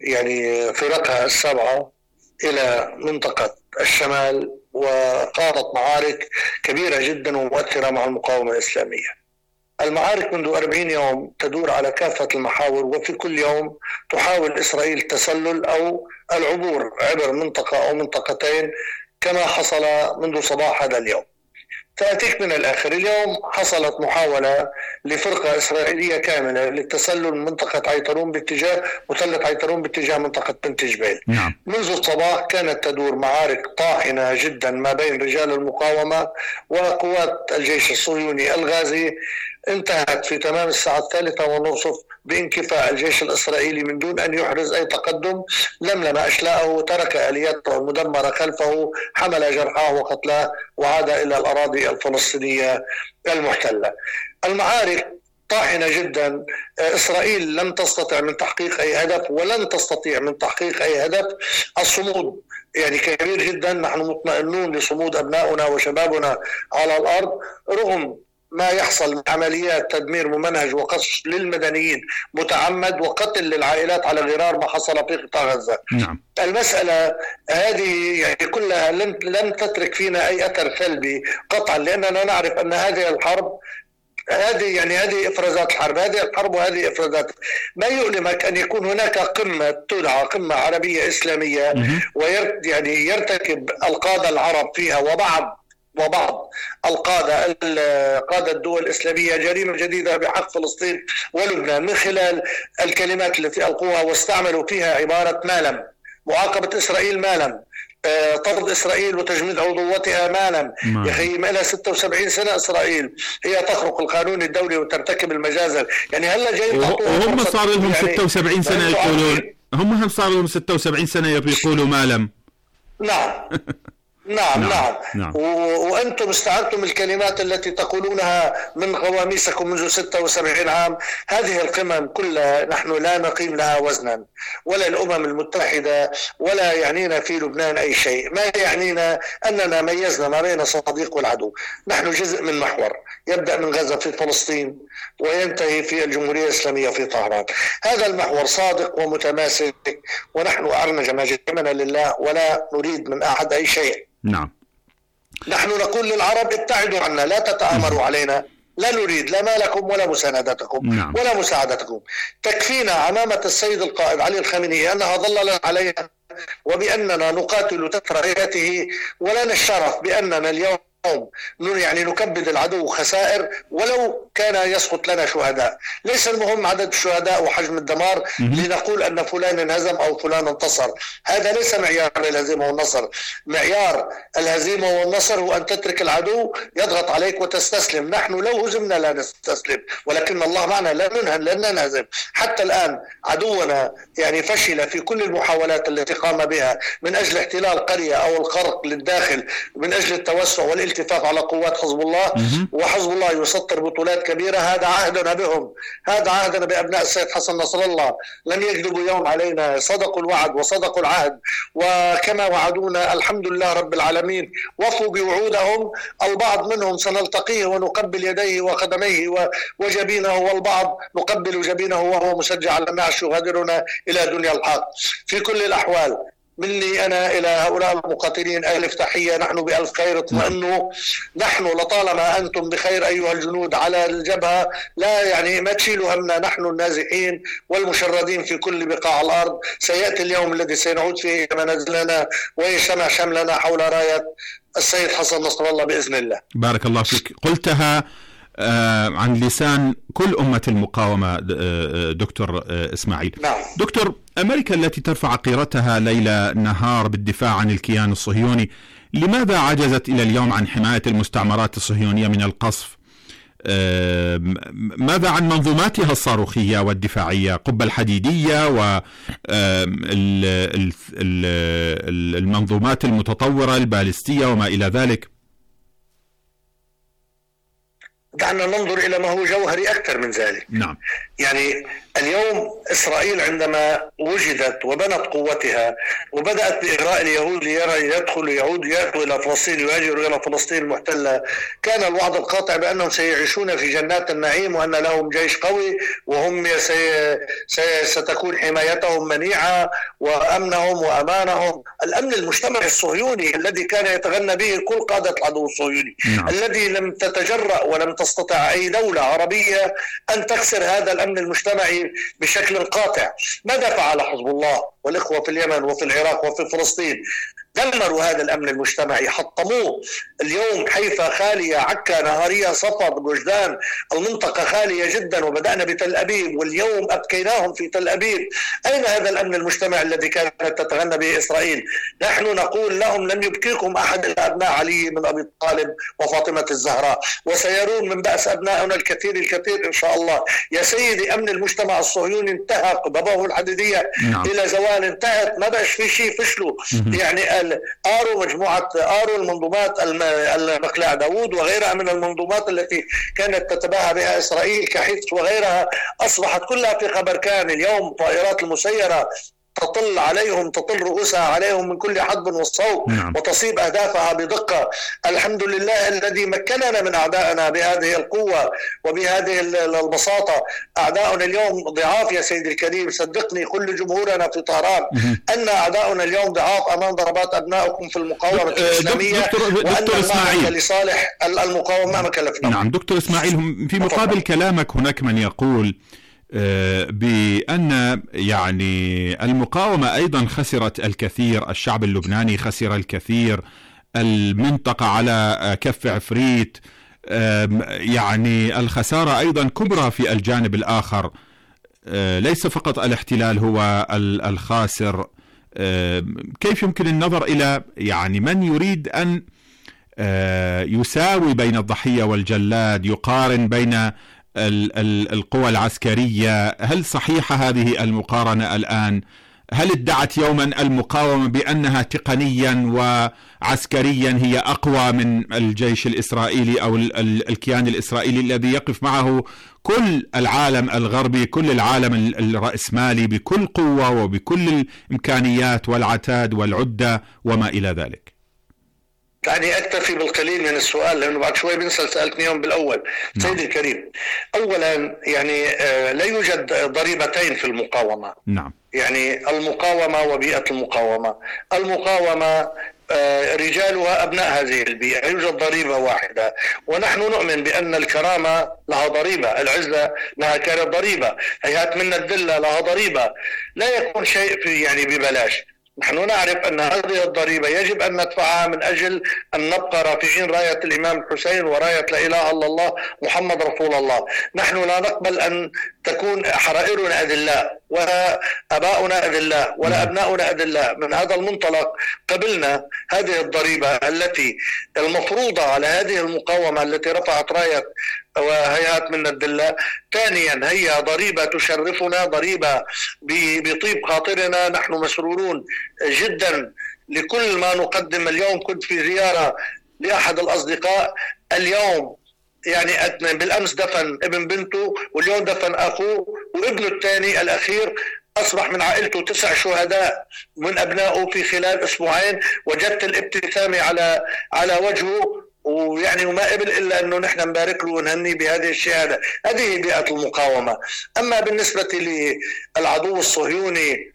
يعني فرقها السبعة إلى منطقة الشمال، وخاضت معارك كبيرة جدا ومؤثرة مع المقاومة الإسلامية. المعارك منذ أربعين يوم تدور على كافة المحاور، وفي كل يوم تحاول إسرائيل التسلل أو العبور عبر منطقة أو منطقتين كما حصل منذ صباح هذا اليوم. تأتيك من الآخر، اليوم حصلت محاولة لفرقة إسرائيلية كاملة للتسلل من منطقة عيطرون باتجاه مثلث عيطرون باتجاه منطقة بنت جبيل. نعم. منذ الصباح كانت تدور معارك طاحنة جدا ما بين رجال المقاومة وقوات الجيش الصهيوني الغازي، انتهت في تمام الساعة الثالثة والنصف بانكفاء الجيش الإسرائيلي من دون أن يحرز أي تقدم. لملم أشلاءه وترك آلياته المدمرة خلفه، حمل جرحاه وقتلاه وعاد إلى الأراضي الفلسطينية المحتلة. المعارك طاحنة جدا، إسرائيل لم تستطع من تحقيق أي هدف ولن تستطيع من تحقيق أي هدف. الصمود يعني كبير جدا، نحن مطمئنون لصمود أبنائنا وشبابنا على الأرض رغم ما يحصل من عمليات تدمير ممنهج وقصف للمدنيين متعمد وقتل للعائلات على غرار ما حصل في قطاع غزة. نعم. المسألة هذه يعني كلها لن لن تترك فينا أي أثر سلبي قطعا، لأننا نعرف أن هذه الحرب هذه يعني هذه إفرازات الحرب، هذه الحرب وهذه إفرازات. ما يؤلمك أن يكون هناك قمة تدعى قمة عربية إسلامية ويرت يعني يرتكب القادة العرب فيها وبعض وبعض القادة قادة الدول الإسلامية جريمة جديدة بحق فلسطين ولبنان من خلال الكلمات التي ألقوها واستعملوا فيها عبارة ما لم، معاقبة إسرائيل ما لم، طرد إسرائيل وتجميد عضوتها ما لم. يا أخي ما لها ستة وسبعين سنة إسرائيل، هي تخرق القانون الدولي وترتكب المجازر. يعني هلا جاي وهم صار لهم يعني ستة وسبعين سنة يقولون، هم هم صار لهم ستة وسبعين سنة يقولوا ما لم. نعم نعم نعم, نعم. نعم. وأنتم استعرتم الكلمات التي تقولونها من قواميسكم منذ ستة وسبعين عام. هذه القمم كلها نحن لا نقيم لها وزنا، ولا الأمم المتحدة، ولا يعنينا في لبنان أي شيء. ما يعنينا أننا ميزنا ما بين الصديق والعدو. نحن جزء من محور يبدأ من غزة في فلسطين وينتهي في الجمهورية الإسلامية في طهران. هذا المحور صادق ومتماسك، ونحن أعلن جماجمنا لله ولا نريد من أحد أي شيء. نعم. نحن نقول للعرب ابتعدوا عنا، لا تتآمروا علينا، لا نريد لا مالكم ولا مساندتكم. نعم. ولا مساعدتكم. تكفينا عمامة السيد القائد علي الخامنئي أنها ظللت علينا وبأننا نقاتل تحت رايته، ولنا الشرف بأننا اليوم يعني نكبد العدو خسائر ولو كان يسقط لنا شهداء. ليس المهم عدد الشهداء وحجم الدمار لنقول أن فلان انهزم أو فلان انتصر. هذا ليس معيار الهزيمة والنصر. معيار الهزيمة والنصر هو أن تترك العدو يضغط عليك وتستسلم. نحن لو هزمنا لا نستسلم، ولكن الله معنا، لا ننهن لن ننهزم. حتى الآن عدونا يعني فشل في كل المحاولات التي قام بها من أجل احتلال قرية أو الخرق للداخل، من أجل التوسع والالتفاف على قوات حزب الله. وحزب الله يسطر بطولات كبيرة. هذا عهدنا بهم، هذا عهدنا بأبناء السيد حسن نصر الله. لم يكذبوا يوم علينا، صدقوا الوعد وصدقوا العهد، وكما وعدونا الحمد لله رب العالمين وفوا بوعودهم. البعض منهم سنلتقيه ونقبل يديه وقدميه وجبينه، والبعض نقبل جبينه وهو مسجع على النعش يغادرنا إلى دنيا الحق. في كل الأحوال مني أنا إلى هؤلاء المقاتلين ألف تحية. نحن بألف خير، اطمئنوا، نحن لطالما أنتم بخير أيها الجنود على الجبهة، لا يعني ما تشيلوا همنا، نحن النازحين والمشردين في كل بقاع الأرض. سيأتي اليوم الذي سنعود فيه منازلنا ويجتمع شملنا حول راية السيد حسن نصر الله بإذن الله. بارك الله فيك. قلتها عن لسان كل أمة المقاومة دكتور إسماعيل. نعم. دكتور، أمريكا التي ترفع قيرتها ليل نهار بالدفاع عن الكيان الصهيوني، لماذا عجزت إلى اليوم عن حماية المستعمرات الصهيونية من القصف؟ ماذا عن منظوماتها الصاروخية والدفاعية، قبة الحديدية والمنظومات المتطورة البالستية وما إلى ذلك؟ دعنا ننظر إلى ما هو جوهري أكثر من ذلك. نعم. يعني اليوم إسرائيل عندما وجدت وبنت قوتها وبدأت بإغراء اليهود ليدخلوا يهود يأتوا إلى فلسطين ويهاجروا إلى فلسطين المحتلة، كان الوعد القاطع بأنهم سيعيشون في جنات النعيم وأن لهم جيش قوي وهم سي... سي... ستكون حمايتهم منيعة وأمنهم وأمانهم. الأمن المجتمعي الصهيوني الذي كان يتغنى به كل قادة العدو الصهيوني، نعم. الذي لم تتجرأ ولم تستطع أي دولة عربية أن تكسر هذا الأمن المجتمعي بشكل قاطع. ماذا فعل حزب الله والإخوة في اليمن وفي العراق وفي فلسطين؟ دمروا هذا الأمن المجتمعي، حطموه. اليوم حيفا خالية، عكا، نهارية، صفد، وجدان، المنطقة خالية جدا، وبدأنا بتل أبيب واليوم أبكيناهم في تل أبيب. أين هذا الأمن المجتمعي الذي كانت تتغنى به إسرائيل؟ نحن نقول لهم لن يبكيكم أحد إلا أبناء علي من أبي طالب وفاطمة الزهراء، وسيرون من بأس أبنائنا الكثير الكثير إن شاء الله. يا سيدي، أمن المجتمع الصهيوني انتهى، قبابه الحديدية نعم. إلى زوال انتهت، ما بقاش في شيء، فشلوا. يعني آرو، مجموعة آرو، المنظومات المقلاع داوود وغيرها من المنظومات التي كانت تتباهى بها إسرائيل كحيث وغيرها أصبحت كلها في خبركان. اليوم طائرات المسيرة تطل عليهم، تطل رؤوسها عليهم من كل حدب وصوب نعم. وتصيب أهدافها بدقة. الحمد لله الذي مكننا من أعدائنا بهذه القوة وبهذه البساطة. أعداؤنا اليوم ضعاف يا سيدي الكريم، صدقني كل جمهورنا في طهران أن أعداؤنا اليوم ضعاف أمام ضربات أبنائكم في المقاومة الإسلامية، وأن المعركة لصالح المقاومة ما كلفنا. نعم دكتور إسماعيل، في مقابل كلامك هناك من يقول بأن يعني المقاومة أيضا خسرت الكثير، الشعب اللبناني خسر الكثير، المنطقة على كف عفريت، يعني الخسارة أيضا كبرى في الجانب الآخر، ليس فقط الاحتلال هو الخاسر. كيف يمكن النظر إلى يعني من يريد أن يساوي بين الضحية والجلاد، يقارن بين القوى العسكرية؟ هل صحيحة هذه المقارنة الآن؟ هل ادعت يوما المقاومة بأنها تقنيا وعسكريا هي أقوى من الجيش الإسرائيلي أو الكيان الإسرائيلي الذي يقف معه كل العالم الغربي، كل العالم الرأسمالي بكل قوة وبكل الإمكانيات والعتاد والعدة وما إلى ذلك؟ يعني أكتفي بالقليل من السؤال لأنه بعد شوي بنسأل، سألتني يوم بالأول. نعم. سيدي الكريم، أولا يعني آه لا يوجد ضريبتين في المقاومة. نعم. يعني المقاومة وبيئة المقاومة. المقاومة آه رجالها أبناء هذه البيئة، يوجد ضريبة واحدة، ونحن نؤمن بأن الكرامة لها ضريبة، العزة لها كانت ضريبة، هيهات من الذلة لها ضريبة، لا يكون شيء في يعني ببلاش. نحن نعرف أن هذه الضريبة يجب أن ندفعها من أجل أن نبقى رافعين راية الإمام الحسين وراية لا إله إلا الله محمد رسول الله. نحن لا نقبل أن تكون حرائرنا أذلاء ولا أباؤنا أذلاء ولا أبناؤنا أذلاء. من هذا المنطلق قبلنا هذه الضريبة التي المفروضة على هذه المقاومة التي رفعت راية وهيئات من الدلة. ثانيا هي ضريبة تشرفنا، ضريبة بطيب خاطرنا، نحن مسرورون جدا لكل ما نقدم. اليوم كنت في زيارة لأحد الأصدقاء، اليوم يعني بالأمس دفن ابن بنته واليوم دفن أخوه وابنه الثاني الأخير أصبح من عائلته تسع شهداء من أبنائه في خلال أسبوعين. وجدت الابتسامة على على وجهه، ويعني وما قبل إلا أنه نحن نبارك له ونهني بهذه الشهادة. هذه بيئة المقاومة. أما بالنسبة للعدو الصهيوني،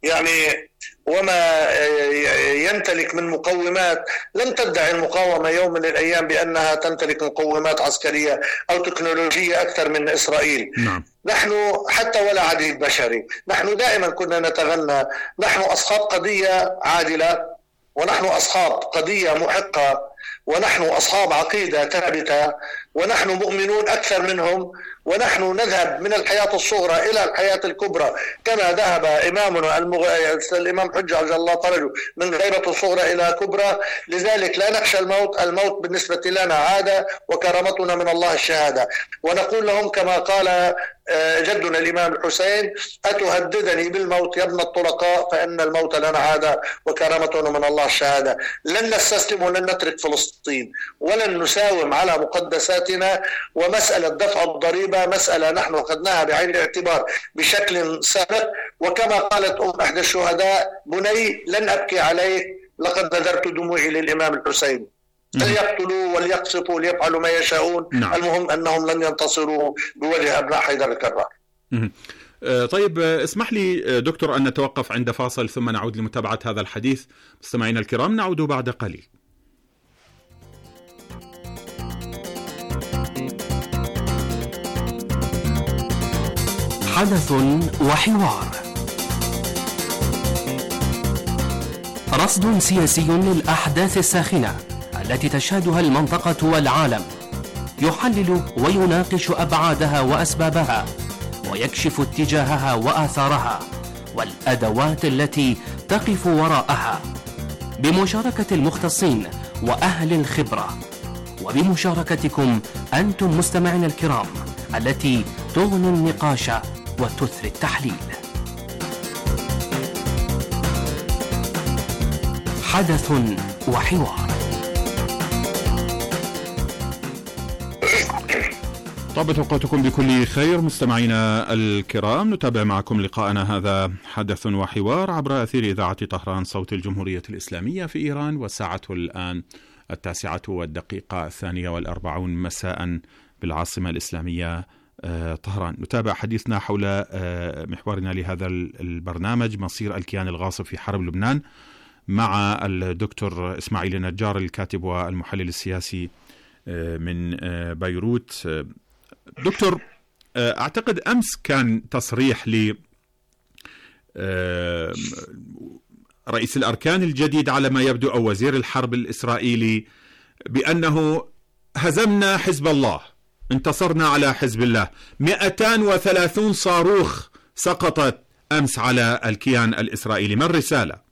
يعني وما يمتلك من مقومات. لن تدعي المقاومة يوم من الأيام بأنها تمتلك مقومات عسكرية أو تكنولوجية أكثر من إسرائيل. نعم. نحن حتى ولا عديد بشري، نحن دائما كنا نتغنى نحن أصحاب قضية عادلة، ونحن أصحاب قضية محقة، ونحن أصحاب عقيدة ثابتة، ونحن مؤمنون أكثر منهم، ونحن نذهب من الحياة الصغرى إلى الحياة الكبرى كما ذهب إمامنا المغ... الإمام حجة عجل الله فرجه من غيبة الصغرى إلى كبرى. لذلك لا نخشى الموت، الموت بالنسبة لنا عادة وكرامتنا من الله الشهادة. ونقول لهم كما قال جدنا الإمام الحسين: أتهددني بالموت يا ابن الطلقاء فإن الموت لنا عادة وكرامتنا من الله الشهادة. لن نستسلم ولن نترك فلسطين، ولن نساوم على مقدساتنا. ومسألة دفع الضريبة مسألة نحن أخذناها بعين الاعتبار بشكل سابق، وكما قالت أم أحد الشهداء: بني لن أبكي عليه، لقد نذرت دموعي للإمام الحسين. فليقتلوا وليقصفوا وليفعلوا ما يشاءون. نعم. المهم أنهم لن ينتصروا بوجه أبناء حيدر الكرار. طيب اسمح لي دكتور أن نتوقف عند فاصل ثم نعود لمتابعة هذا الحديث. مستمعينا الكرام، نعود بعد قليل. حدث وحوار، رصد سياسي للأحداث الساخنة التي تشهدها المنطقة والعالم، يحلل ويناقش أبعادها وأسبابها، ويكشف اتجاهها وآثارها والأدوات التي تقف وراءها، بمشاركة المختصين وأهل الخبرة، وبمشاركتكم أنتم مستمعين الكرام التي تغني النقاش وتثري التحليل. حدث وحوار. طابت اوقاتكم بكل خير مستمعينا الكرام، نتابع معكم لقاءنا هذا حدث وحوار عبر أثير إذاعة طهران صوت الجمهورية الإسلامية في إيران، والساعة الآن التاسعة والدقيقة الثانية والأربعون مساء بالعاصمة الإسلامية طهران. نتابع حديثنا حول محورنا لهذا البرنامج: مصير الكيان الغاصب في حرب لبنان، مع الدكتور إسماعيل النجار الكاتب والمحلل السياسي من بيروت. دكتور، أعتقد أمس كان تصريح ل رئيس الأركان الجديد على ما يبدو أو وزير الحرب الإسرائيلي بأنه هزمنا حزب الله، انتصرنا على حزب الله. مئتين وثلاثين صاروخ سقطت أمس على الكيان الإسرائيلي، ما الرسالة؟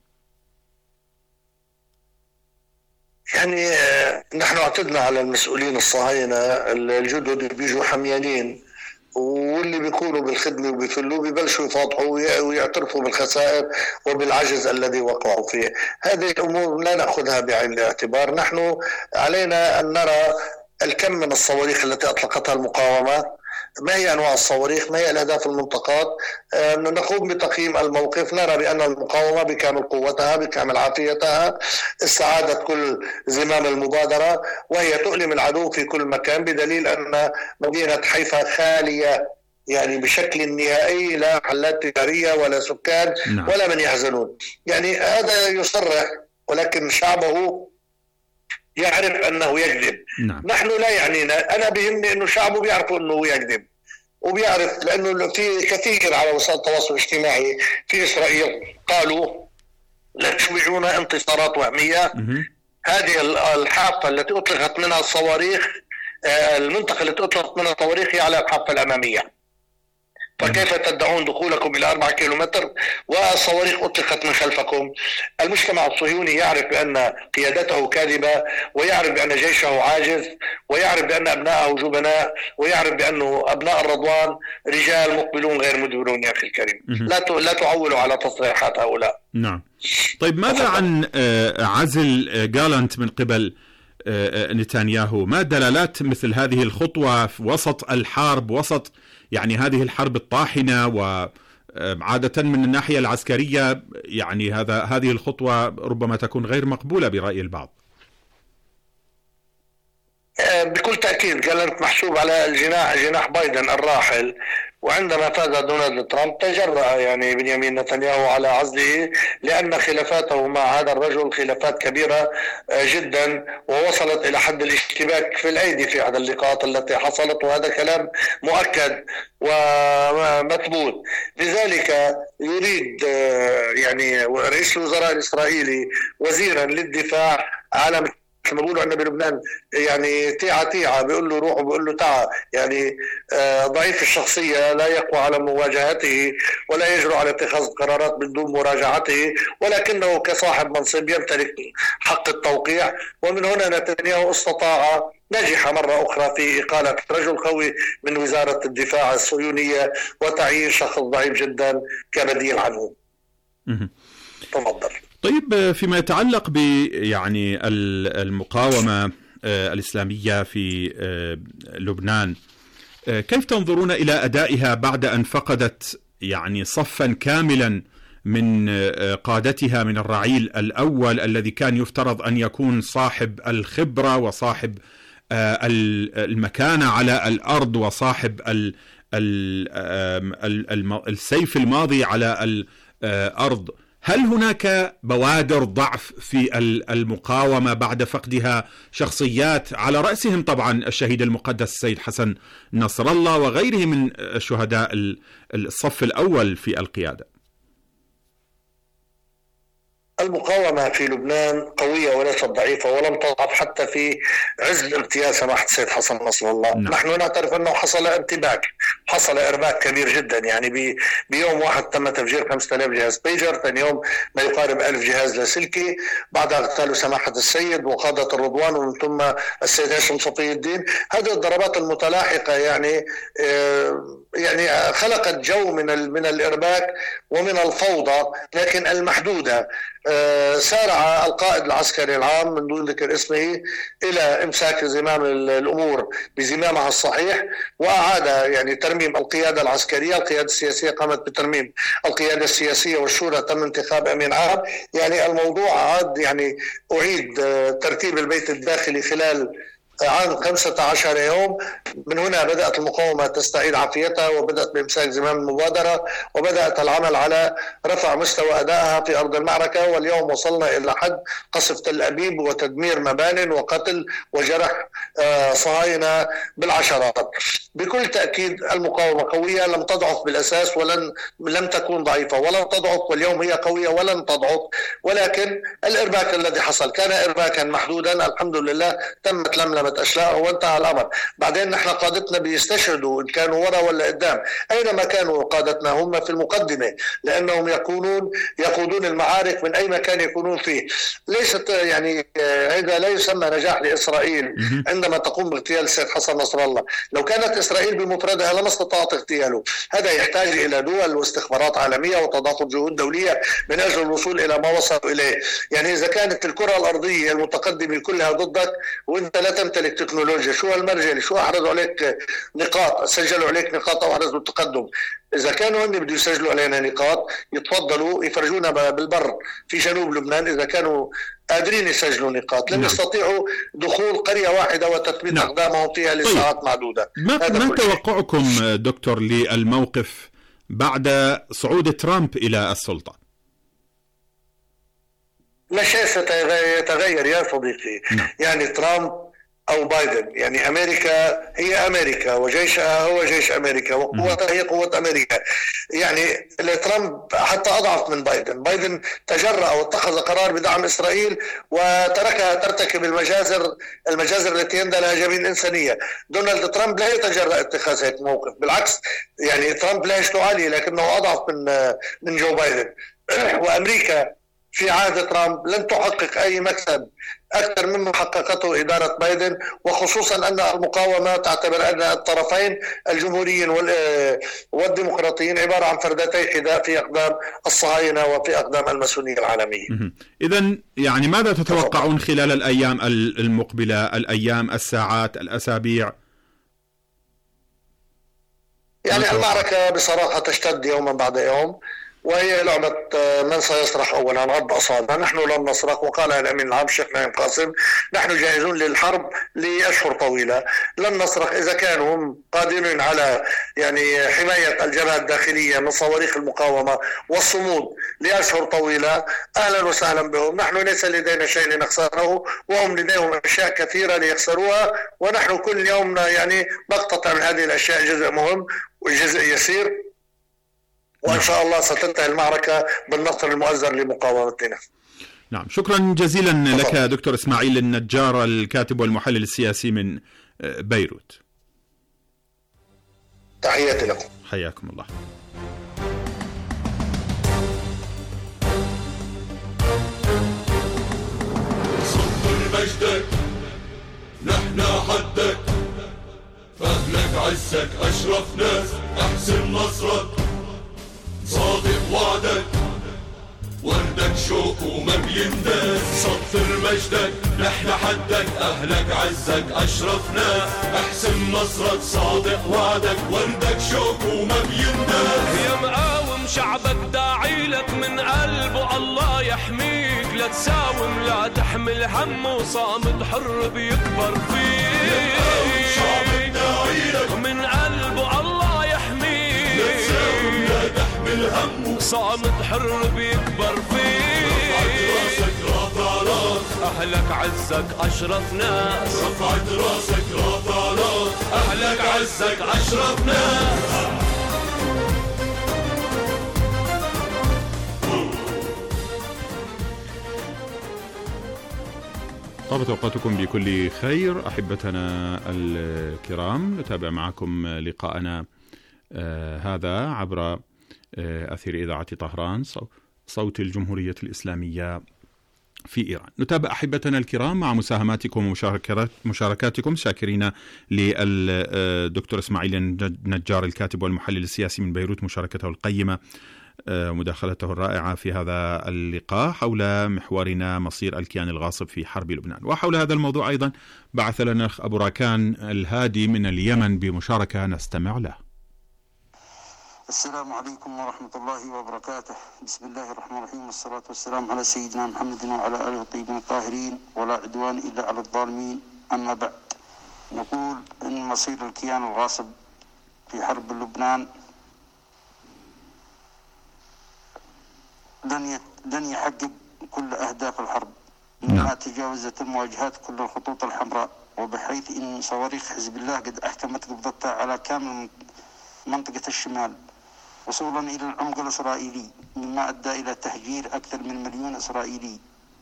يعني نحن اعتدنا على المسؤولين الصهاينة الجدد بيجوا حميانين، واللي بيكونوا بالخدمة وبيفلوا بيبلشوا يفاضحوا ويعترفوا بالخسائر وبالعجز الذي وقعوا فيه. هذه الأمور لا نأخذها بعين الاعتبار. نحن علينا أن نرى الكم من الصواريخ التي أطلقتها المقاومة، ما هي أنواع الصواريخ، ما هي الأهداف المنطقات، أه نقوم بتقييم الموقف. نرى بأن المقاومة بكامل قوتها بكامل عافيتها استعادت كل زمام المبادرة، وهي تؤلم العدو في كل مكان، بدليل أن مدينة حيفا خالية يعني بشكل نهائي، لا محلات تجارية ولا سكان نعم. ولا من يحزنون. يعني هذا يصرح، ولكن شعبه يعرف أنه يكذب. نعم. نحن لا يعنينا، أنا بهمني أنه شعبه بيعرفوا أنه يكذب، وبيعرف لأنه في كثير على وسائل التواصل الاجتماعي في إسرائيل قالوا لا تشوعونا انتصارات وهمية. هذه الحافة التي أطلقت منها الصواريخ، المنطقة التي أطلقت منها الصواريخ هي على الحافة الأمامية، فكيف تدعون دخولكم إلى أربعة كيلومتر والصواريخ أطلقت من خلفكم؟ المجتمع الصهيوني يعرف بأن قيادته كاذبة، ويعرف بأن جيشه عاجز، ويعرف بأن أبناءه جبناء، ويعرف بأنه أبناء الرضوان رجال مقبلون غير مدبرون. يا أخي الكريم، لا لا تعولوا على تصريحات هؤلاء. نعم. طيب ماذا عن عزل جالانت من قبل نتنياهو؟ ما دلالات مثل هذه الخطوة في وسط الحرب، وسط يعني هذه الحرب الطاحنة، وعادة من الناحية العسكرية يعني هذا هذه الخطوة ربما تكون غير مقبولة برأي البعض. بكل تأكيد كانت محسوب على الجناح جناح بايدن الراحل، وعندما فاز دونالد ترامب تجرأ يعني بنيامين نتنياهو على عزله، لأن خلافاته مع هذا الرجل خلافات كبيرة جدا ووصلت إلى حد الاشتباك في الأيدي في هذه اللقاءات التي حصلت، وهذا كلام مؤكد ومثبوت. لذلك يريد يعني رئيس الوزراء الإسرائيلي وزيرا للدفاع على كما بيقولوا عندنا بلبنان يعني تيعة تيعة، بيقول له روح وبيقول له تعا، يعني آه ضعيف الشخصية لا يقوى على مواجهته ولا يجرؤ على اتخاذ قرارات بدون مراجعته، ولكنه كصاحب منصب يمتلك حق التوقيع. ومن هنا نتنياهو استطاع نجح مرة أخرى في إقالة رجل قوي من وزارة الدفاع الصهيونية وتعيين شخص ضعيف جدا كبديل عنه. تفضل. طيب، فيما يتعلق ب يعني المقاومة الإسلامية في لبنان، كيف تنظرون إلى أدائها بعد أن فقدت يعني صفا كاملا من قادتها من الرعيل الأول الذي كان يفترض أن يكون صاحب الخبرة وصاحب المكانة على الأرض وصاحب السيف الماضي على الأرض؟ هل هناك بوادر ضعف في المقاومة بعد فقدها شخصيات على رأسهم طبعا الشهيد المقدس السيد حسن نصر الله وغيره من شهداء الصف الأول في القيادة؟ المقاومة في لبنان قوية وليست ضعيفة ولم تضعف حتى في عز الاغتيال سماحة السيد حسن نصر الله. نعم. نحن نعترف أنه حصل ارتباك، حصل إرباك كبير جدا، يعني بي بيوم واحد تم تفجير خمسة آلاف جهاز بيجر، ثاني يوم ما يقارب ألف جهاز لاسلكي، بعد اغتالوا سماحة السيد وقادة الرضوان ومن ثم السيد هاشم صفي الدين. هذه الضربات المتلاحقة يعني آه يعني خلقت جو من من الإرباك ومن الفوضى، لكن المحدودة. آه سارع القائد العسكري العام من دون ذكر اسمه إلى إمساك زمام الأمور بزمامها الصحيح، وأعاد يعني ترميم القيادة العسكرية. القيادة السياسية قامت بترميم القيادة السياسية والشورى، تم انتخاب أمين عام. يعني الموضوع عاد يعني أعيد آه ترتيب البيت الداخلي خلال عام خمسة عشر يوم. من هنا بدأت المقاومة تستعيد عافيتها وبدأت بإمساك زمام المبادرة وبدأت العمل على رفع مستوى أدائها في أرض المعركة، واليوم وصلنا إلى حد قصف تل أبيب وتدمير مبان وقتل وجرح صهاينة بالعشرات. بكل تأكيد المقاومة قوية، لم تضعف بالأساس ولن لم تكون ضعيفة ولن تضعف، واليوم هي قوية ولن تضعف. ولكن الإرباك الذي حصل كان إرباكا محدودا، الحمد لله تمت لملمة أشلاء وانتهى الأمر. بعدين نحن قادتنا بيستشهدوا إن كانوا وراء ولا قدام، أينما كانوا قادتنا هم في المقدمة، لأنهم يكونون يقودون المعارك من أي مكان يكونون فيه. ليست يعني هذا لا يسمى نجاح لإسرائيل عندما تقوم باغتيال السيد حسن نصر الله. لو كانت إسرائيل بمفردها لما استطاعت اغتياله. هذا يحتاج إلى دول واستخبارات عالمية وتضافر جهود دولية من أجل الوصول إلى ما وصلوا إليه. يعني إذا كانت الكرة الأرضية المتقدمة كلها ضدك وأنت لا تمتلك تكنولوجيا، شو هالمرجل؟ شو أحرزوا عليك نقاط؟ سجلوا عليك نقاط أو أحرزوا التقدم؟ إذا كانوا هن بده يسجلوا علينا نقاط يتفضلوا يفرجونا بالبر في جنوب لبنان. إذا كانوا قادرين يسجلوا نقاط لن يستطيعوا دخول قرية واحدة وتثبيت نعم. أقدامهم فيها لساعات طيب. معدودة. ما, ما توقعكم دكتور للموقف بعد صعود ترامب إلى السلطة؟ لا شيء سيتغير يا صديقي. نعم. يعني ترامب أو بايدن، يعني أمريكا هي أمريكا وجيشها هو جيش أمريكا وقوتها هي قوة أمريكا. يعني ترامب حتى أضعف من بايدن. بايدن تجرأ واتخذ قرار بدعم إسرائيل وتركها ترتكب المجازر المجازر التي يندى لها جميع الإنسانية. دونالد ترامب لا يتجرأ اتخاذ هيك موقف، بالعكس يعني ترامب لا يشتو عالي لكنه أضعف من من جو بايدن. وأمريكا في عهد ترامب لن تحقق أي مكسب أكثر مما حققته إدارة بايدن، وخصوصا أن المقاومة تعتبر أن الطرفين الجمهوريين والديمقراطيين عبارة عن فردتي حذاء في أقدام الصهاينة وفي أقدام الماسونية العالمية. إذن يعني ماذا تتوقعون خلال الأيام المقبلة، الأيام، الساعات، الأسابيع؟ يعني المعركة بصراحة تشتد يوما بعد يوم. وهي لعبة من سيصرخ أولا غض أصابع. نحن لن نصرخ، وقال الأمين العام الشيخ نايم قاسم نحن جاهزون للحرب لأشهر طويلة. لن نصرخ إذا كانوا هم قادرين على يعني حماية الجبهة الداخلية من صواريخ المقاومة والصمود لأشهر طويلة، أهلا وسهلا بهم. نحن ليس لدينا شيء لنخسره، وهم لديهم أشياء كثيرة ليخسروها، ونحن كل يوم يعني نقتطع من هذه الأشياء جزء مهم وجزء يسير، وإن شاء الله ستنتهي المعركة بالنصر المؤزر لمقاومتنا. نعم، شكرا جزيلا لك دكتور إسماعيل النجار، الكاتب والمحلل السياسي من بيروت. تحياتي لكم. حياكم الله. صدر مجدك نحن حدك، فأهلك عزك أشرف ناس، أحسن نصرك صادق وعدك، وردك شوق وما بينداس. سطر مجدك نحن حدك، أهلك عزك أشرف ناس، أحسن نصرك صادق وعدك، وردك شوق وما بينداس. يا مقاوم شعبك داعي لك من قلبه الله يحميك، لا تساوم لا تحمل هم، وصامد حر بيكبر فيك. يا مقاوم شعبك داعي لك من قلبه الله يحميك، لا تساوم لا تحمل هم، صامد حر بيكبر فيك. رفعت راسك رافع راس، أهلك عزك أشرف ناس، رفعت راسك رافع راس، أهلك عزك أشرف ناس. طابت أوقاتكم بكل خير أحبتنا الكرام. نتابع معكم لقاءنا آه هذا عبر آه أثير إذاعة طهران صوت الجمهورية الإسلامية في إيران. نتابع أحبتنا الكرام مع مساهماتكم ومشاركاتكم، شاكرين للدكتور إسماعيل النجار الكاتب والمحلل السياسي من بيروت مشاركته القيمة، مداخلته الرائعة في هذا اللقاء حول محورنا مصير الكيان الغاصب في حرب لبنان. وحول هذا الموضوع أيضا بعث لنا أبو راكان الهادي من اليمن بمشاركة نستمع له. السلام عليكم ورحمة الله وبركاته. بسم الله الرحمن الرحيم، والصلاة والسلام على سيدنا محمد وعلى آله الطيبين الطاهرين، ولا عدوان إلا على الظالمين. أما بعد، نقول إن مصير الكيان الغاصب في حرب لبنان لن لن يحقق كل أهداف الحرب، مما تجاوزت المواجهات كل الخطوط الحمراء، وبحيث إن صواريخ حزب الله قد أحكمت قبضتها على كامل منطقة الشمال وصولا إلى العمق الإسرائيلي، مما أدى إلى تهجير أكثر من مليون إسرائيلي.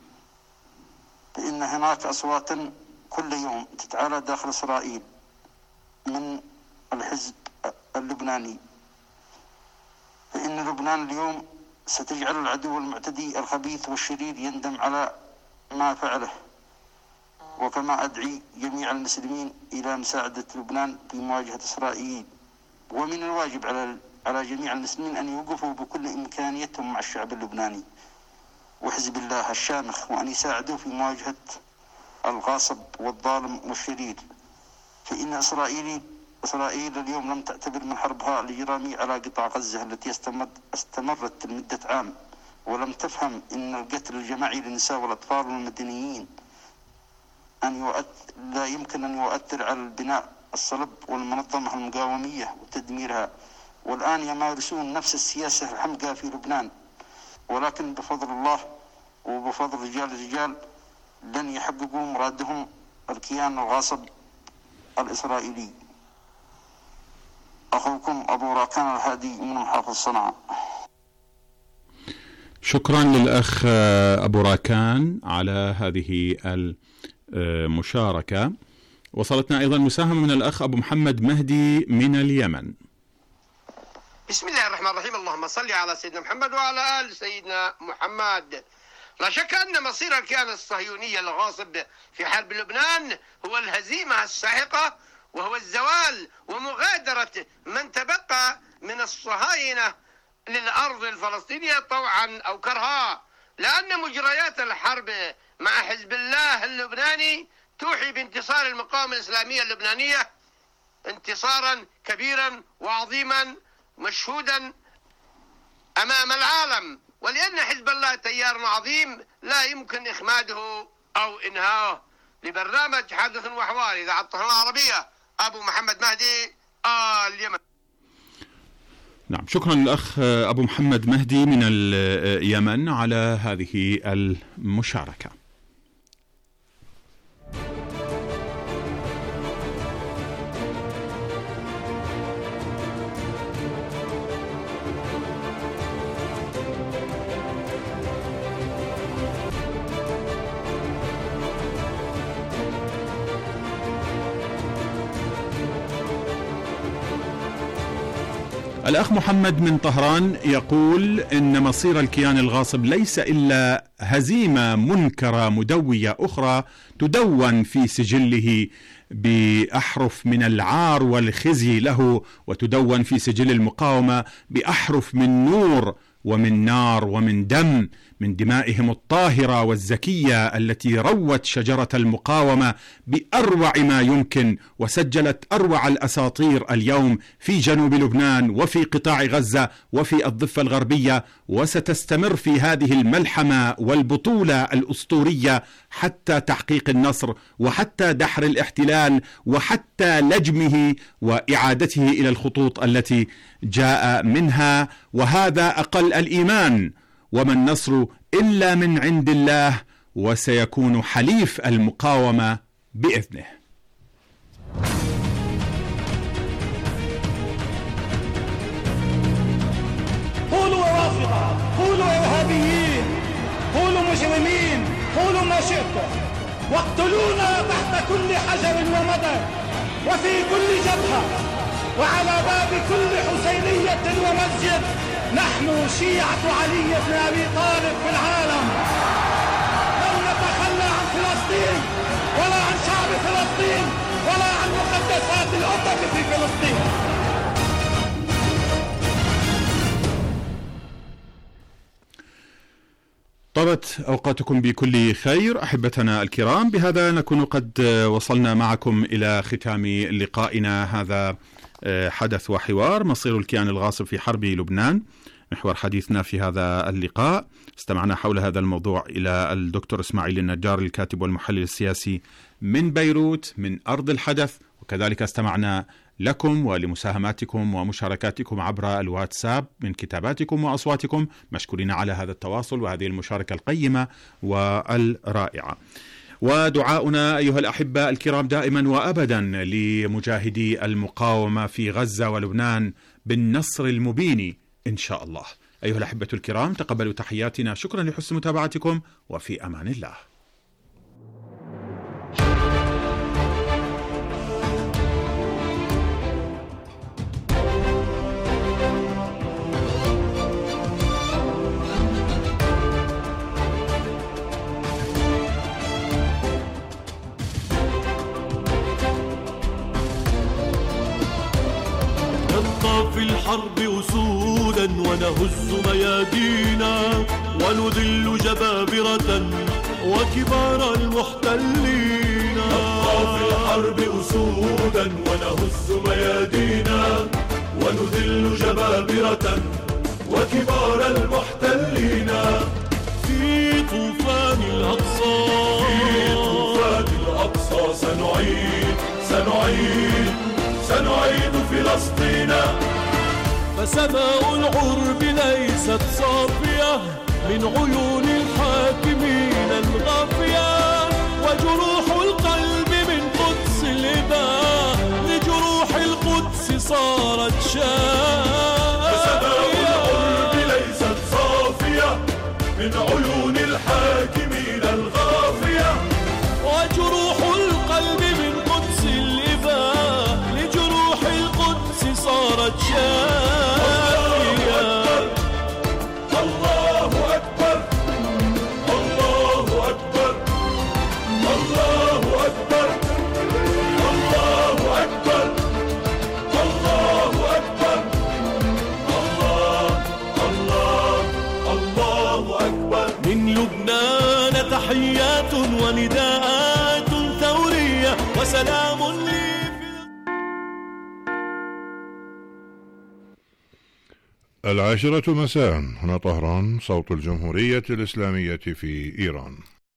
فإن هناك أصوات كل يوم تتعالى داخل إسرائيل من الحزب اللبناني، فإن لبنان اليوم ستجعل العدو المعتدي الخبيث والشرير يندم على ما فعله. وكما أدعي جميع المسلمين إلى مساعدة لبنان في مواجهة إسرائيل، ومن الواجب على على جميع المسلمين أن يوقفوا بكل إمكانيتهم مع الشعب اللبناني وحزب الله الشامخ، وأن يساعدوا في مواجهة الغاصب والظالم والشرير. فإن إسرائيل إسرائيل اليوم لم تعتبر من حربها الإجرامي على قطاع غزة التي استمرت لمدة عام، ولم تفهم أن القتل الجماعي للنساء والأطفال والمدنيين أن يؤثر لا يمكن أن يؤثر على البناء الصلب والمنظمة المقاومية وتدميرها. والآن يمارسون نفس السياسة الحمقى في لبنان، ولكن بفضل الله وبفضل رجال الرجال لن يحققوا مرادهم الكيان الغاصب الإسرائيلي. أخوكم أبو راكان الهادي من محافظ صنعاء. شكرا للأخ أبو راكان على هذه المشاركة. وصلتنا أيضا مساهمة من الأخ أبو محمد مهدي من اليمن. بسم الله الرحمن الرحيم، اللهم صل على سيدنا محمد وعلى آل سيدنا محمد. لا شك أن مصير الكيان الصهيوني الغاصب في حرب لبنان هو الهزيمة الساحقة، وهو الزوال ومغادرة من تبقى من الصهاينة للأرض الفلسطينية طوعا أو كرها، لأن مجريات الحرب مع حزب الله اللبناني توحي بانتصار المقاومة الإسلامية اللبنانية انتصارا كبيرا وعظيما مشهودا أمام العالم، ولأن حزب الله تيار عظيم لا يمكن إخماده أو إنهاؤه. لبرنامج حدث وحوار إذاعة الطهران العربية، أبو محمد مهدي، آل اليمن. نعم، شكرا للأخ أبو محمد مهدي من اليمن على هذه المشاركة. الأخ محمد من طهران يقول إن مصير الكيان الغاصب ليس إلا هزيمة منكرة مدوية أخرى تدون في سجله بأحرف من العار والخزي له، وتدون في سجل المقاومة بأحرف من نور ومن نار ومن دم، من دمائهم الطاهرة والزكية التي روت شجرة المقاومة بأروع ما يمكن، وسجلت أروع الأساطير اليوم في جنوب لبنان وفي قطاع غزة وفي الضفة الغربية، وستستمر في هذه الملحمة والبطولة الأسطورية حتى تحقيق النصر وحتى دحر الاحتلال وحتى لجمه وإعادته إلى الخطوط التي جاء منها. وهذا أقل الإيمان، وما النصر إلا من عند الله، وسيكون حليف المقاومة بإذنه. قولوا رافضة، قولوا إرهابيين، قولوا مجرمين، قولوا ما شئتم، واقتلونا تحت كل حجر ومدى وفي كل جبهة وعلى باب كل حسينية ومسجد. نحن شيعة علي بن أبي طالب في العالم، لن نتخلى عن فلسطين ولا عن شعب فلسطين ولا عن مقدسات الأمة في فلسطين. طابت أوقاتكم بكل خير أحبتنا الكرام. بهذا نكون قد وصلنا معكم إلى ختام لقائنا هذا، حدث وحوار مصير الكيان الغاصب في حرب لبنان. محور حديثنا في هذا اللقاء استمعنا حول هذا الموضوع إلى الدكتور إسماعيل النجار الكاتب والمحلل السياسي من بيروت من أرض الحدث، وكذلك استمعنا لكم ولمساهماتكم ومشاركاتكم عبر الواتساب من كتاباتكم وأصواتكم. مشكورين على هذا التواصل وهذه المشاركة القيمة والرائعة. ودعاؤنا أيها الأحبة الكرام دائما وأبدا لمجاهدي المقاومة في غزة ولبنان بالنصر المبين إن شاء الله. أيها الأحبة الكرام تقبلوا تحياتنا، شكرا لحسن متابعتكم، وفي أمان الله. في الحرب أسودا ونهز ميادينا ونذل جبابرة وكبار المحتلين. نبقى في الحرب أسودا ونهز ميادينا ونذل جبابرة وكبار المحتلين. في طوفان الأقصى في طوفان الأقصى سنعيد سنعيد سنعيد فلسطين. فسماء العرب ليست صافية من عيون الحاكمين الغافية، وجروح القلب من قدس الإباء لجروح القدس صارت شافية. فسماء العرب ليست صافية من عيون الحاكمين الغافية، وجروح القلب من قدس الإباء لجروح القدس صارت شافية. الله أكبر الله أكبر الله أكبر الله أكبر الله أكبر الله الله الله أكبر. من لبنان تحيات ونداءات ثورية وسلام لي. العاشرة مساء، هنا طهران، صوت الجمهورية الإسلامية في إيران.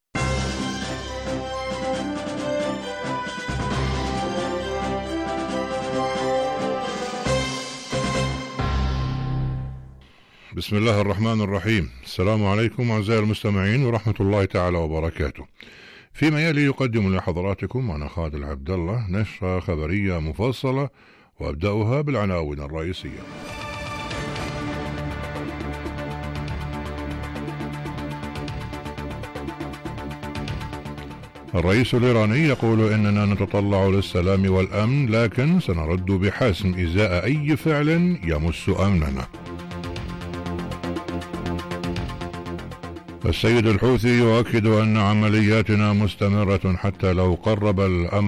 بسم الله الرحمن الرحيم. السلام عليكم أعزائي المستمعين ورحمة الله تعالى وبركاته. فيما يلي يقدم لحضراتكم أنا خالد عبد الله نشرة خبرية مفصلة، وأبدأها بالعناوين الرئيسية. الرئيس الإيراني يقول إننا نتطلع للسلام والأمن، لكن سنرد بحسم إزاء أي فعل يمس أمننا. السيد الحوثي يؤكد أن عملياتنا مستمرة حتى لو قرب الأمر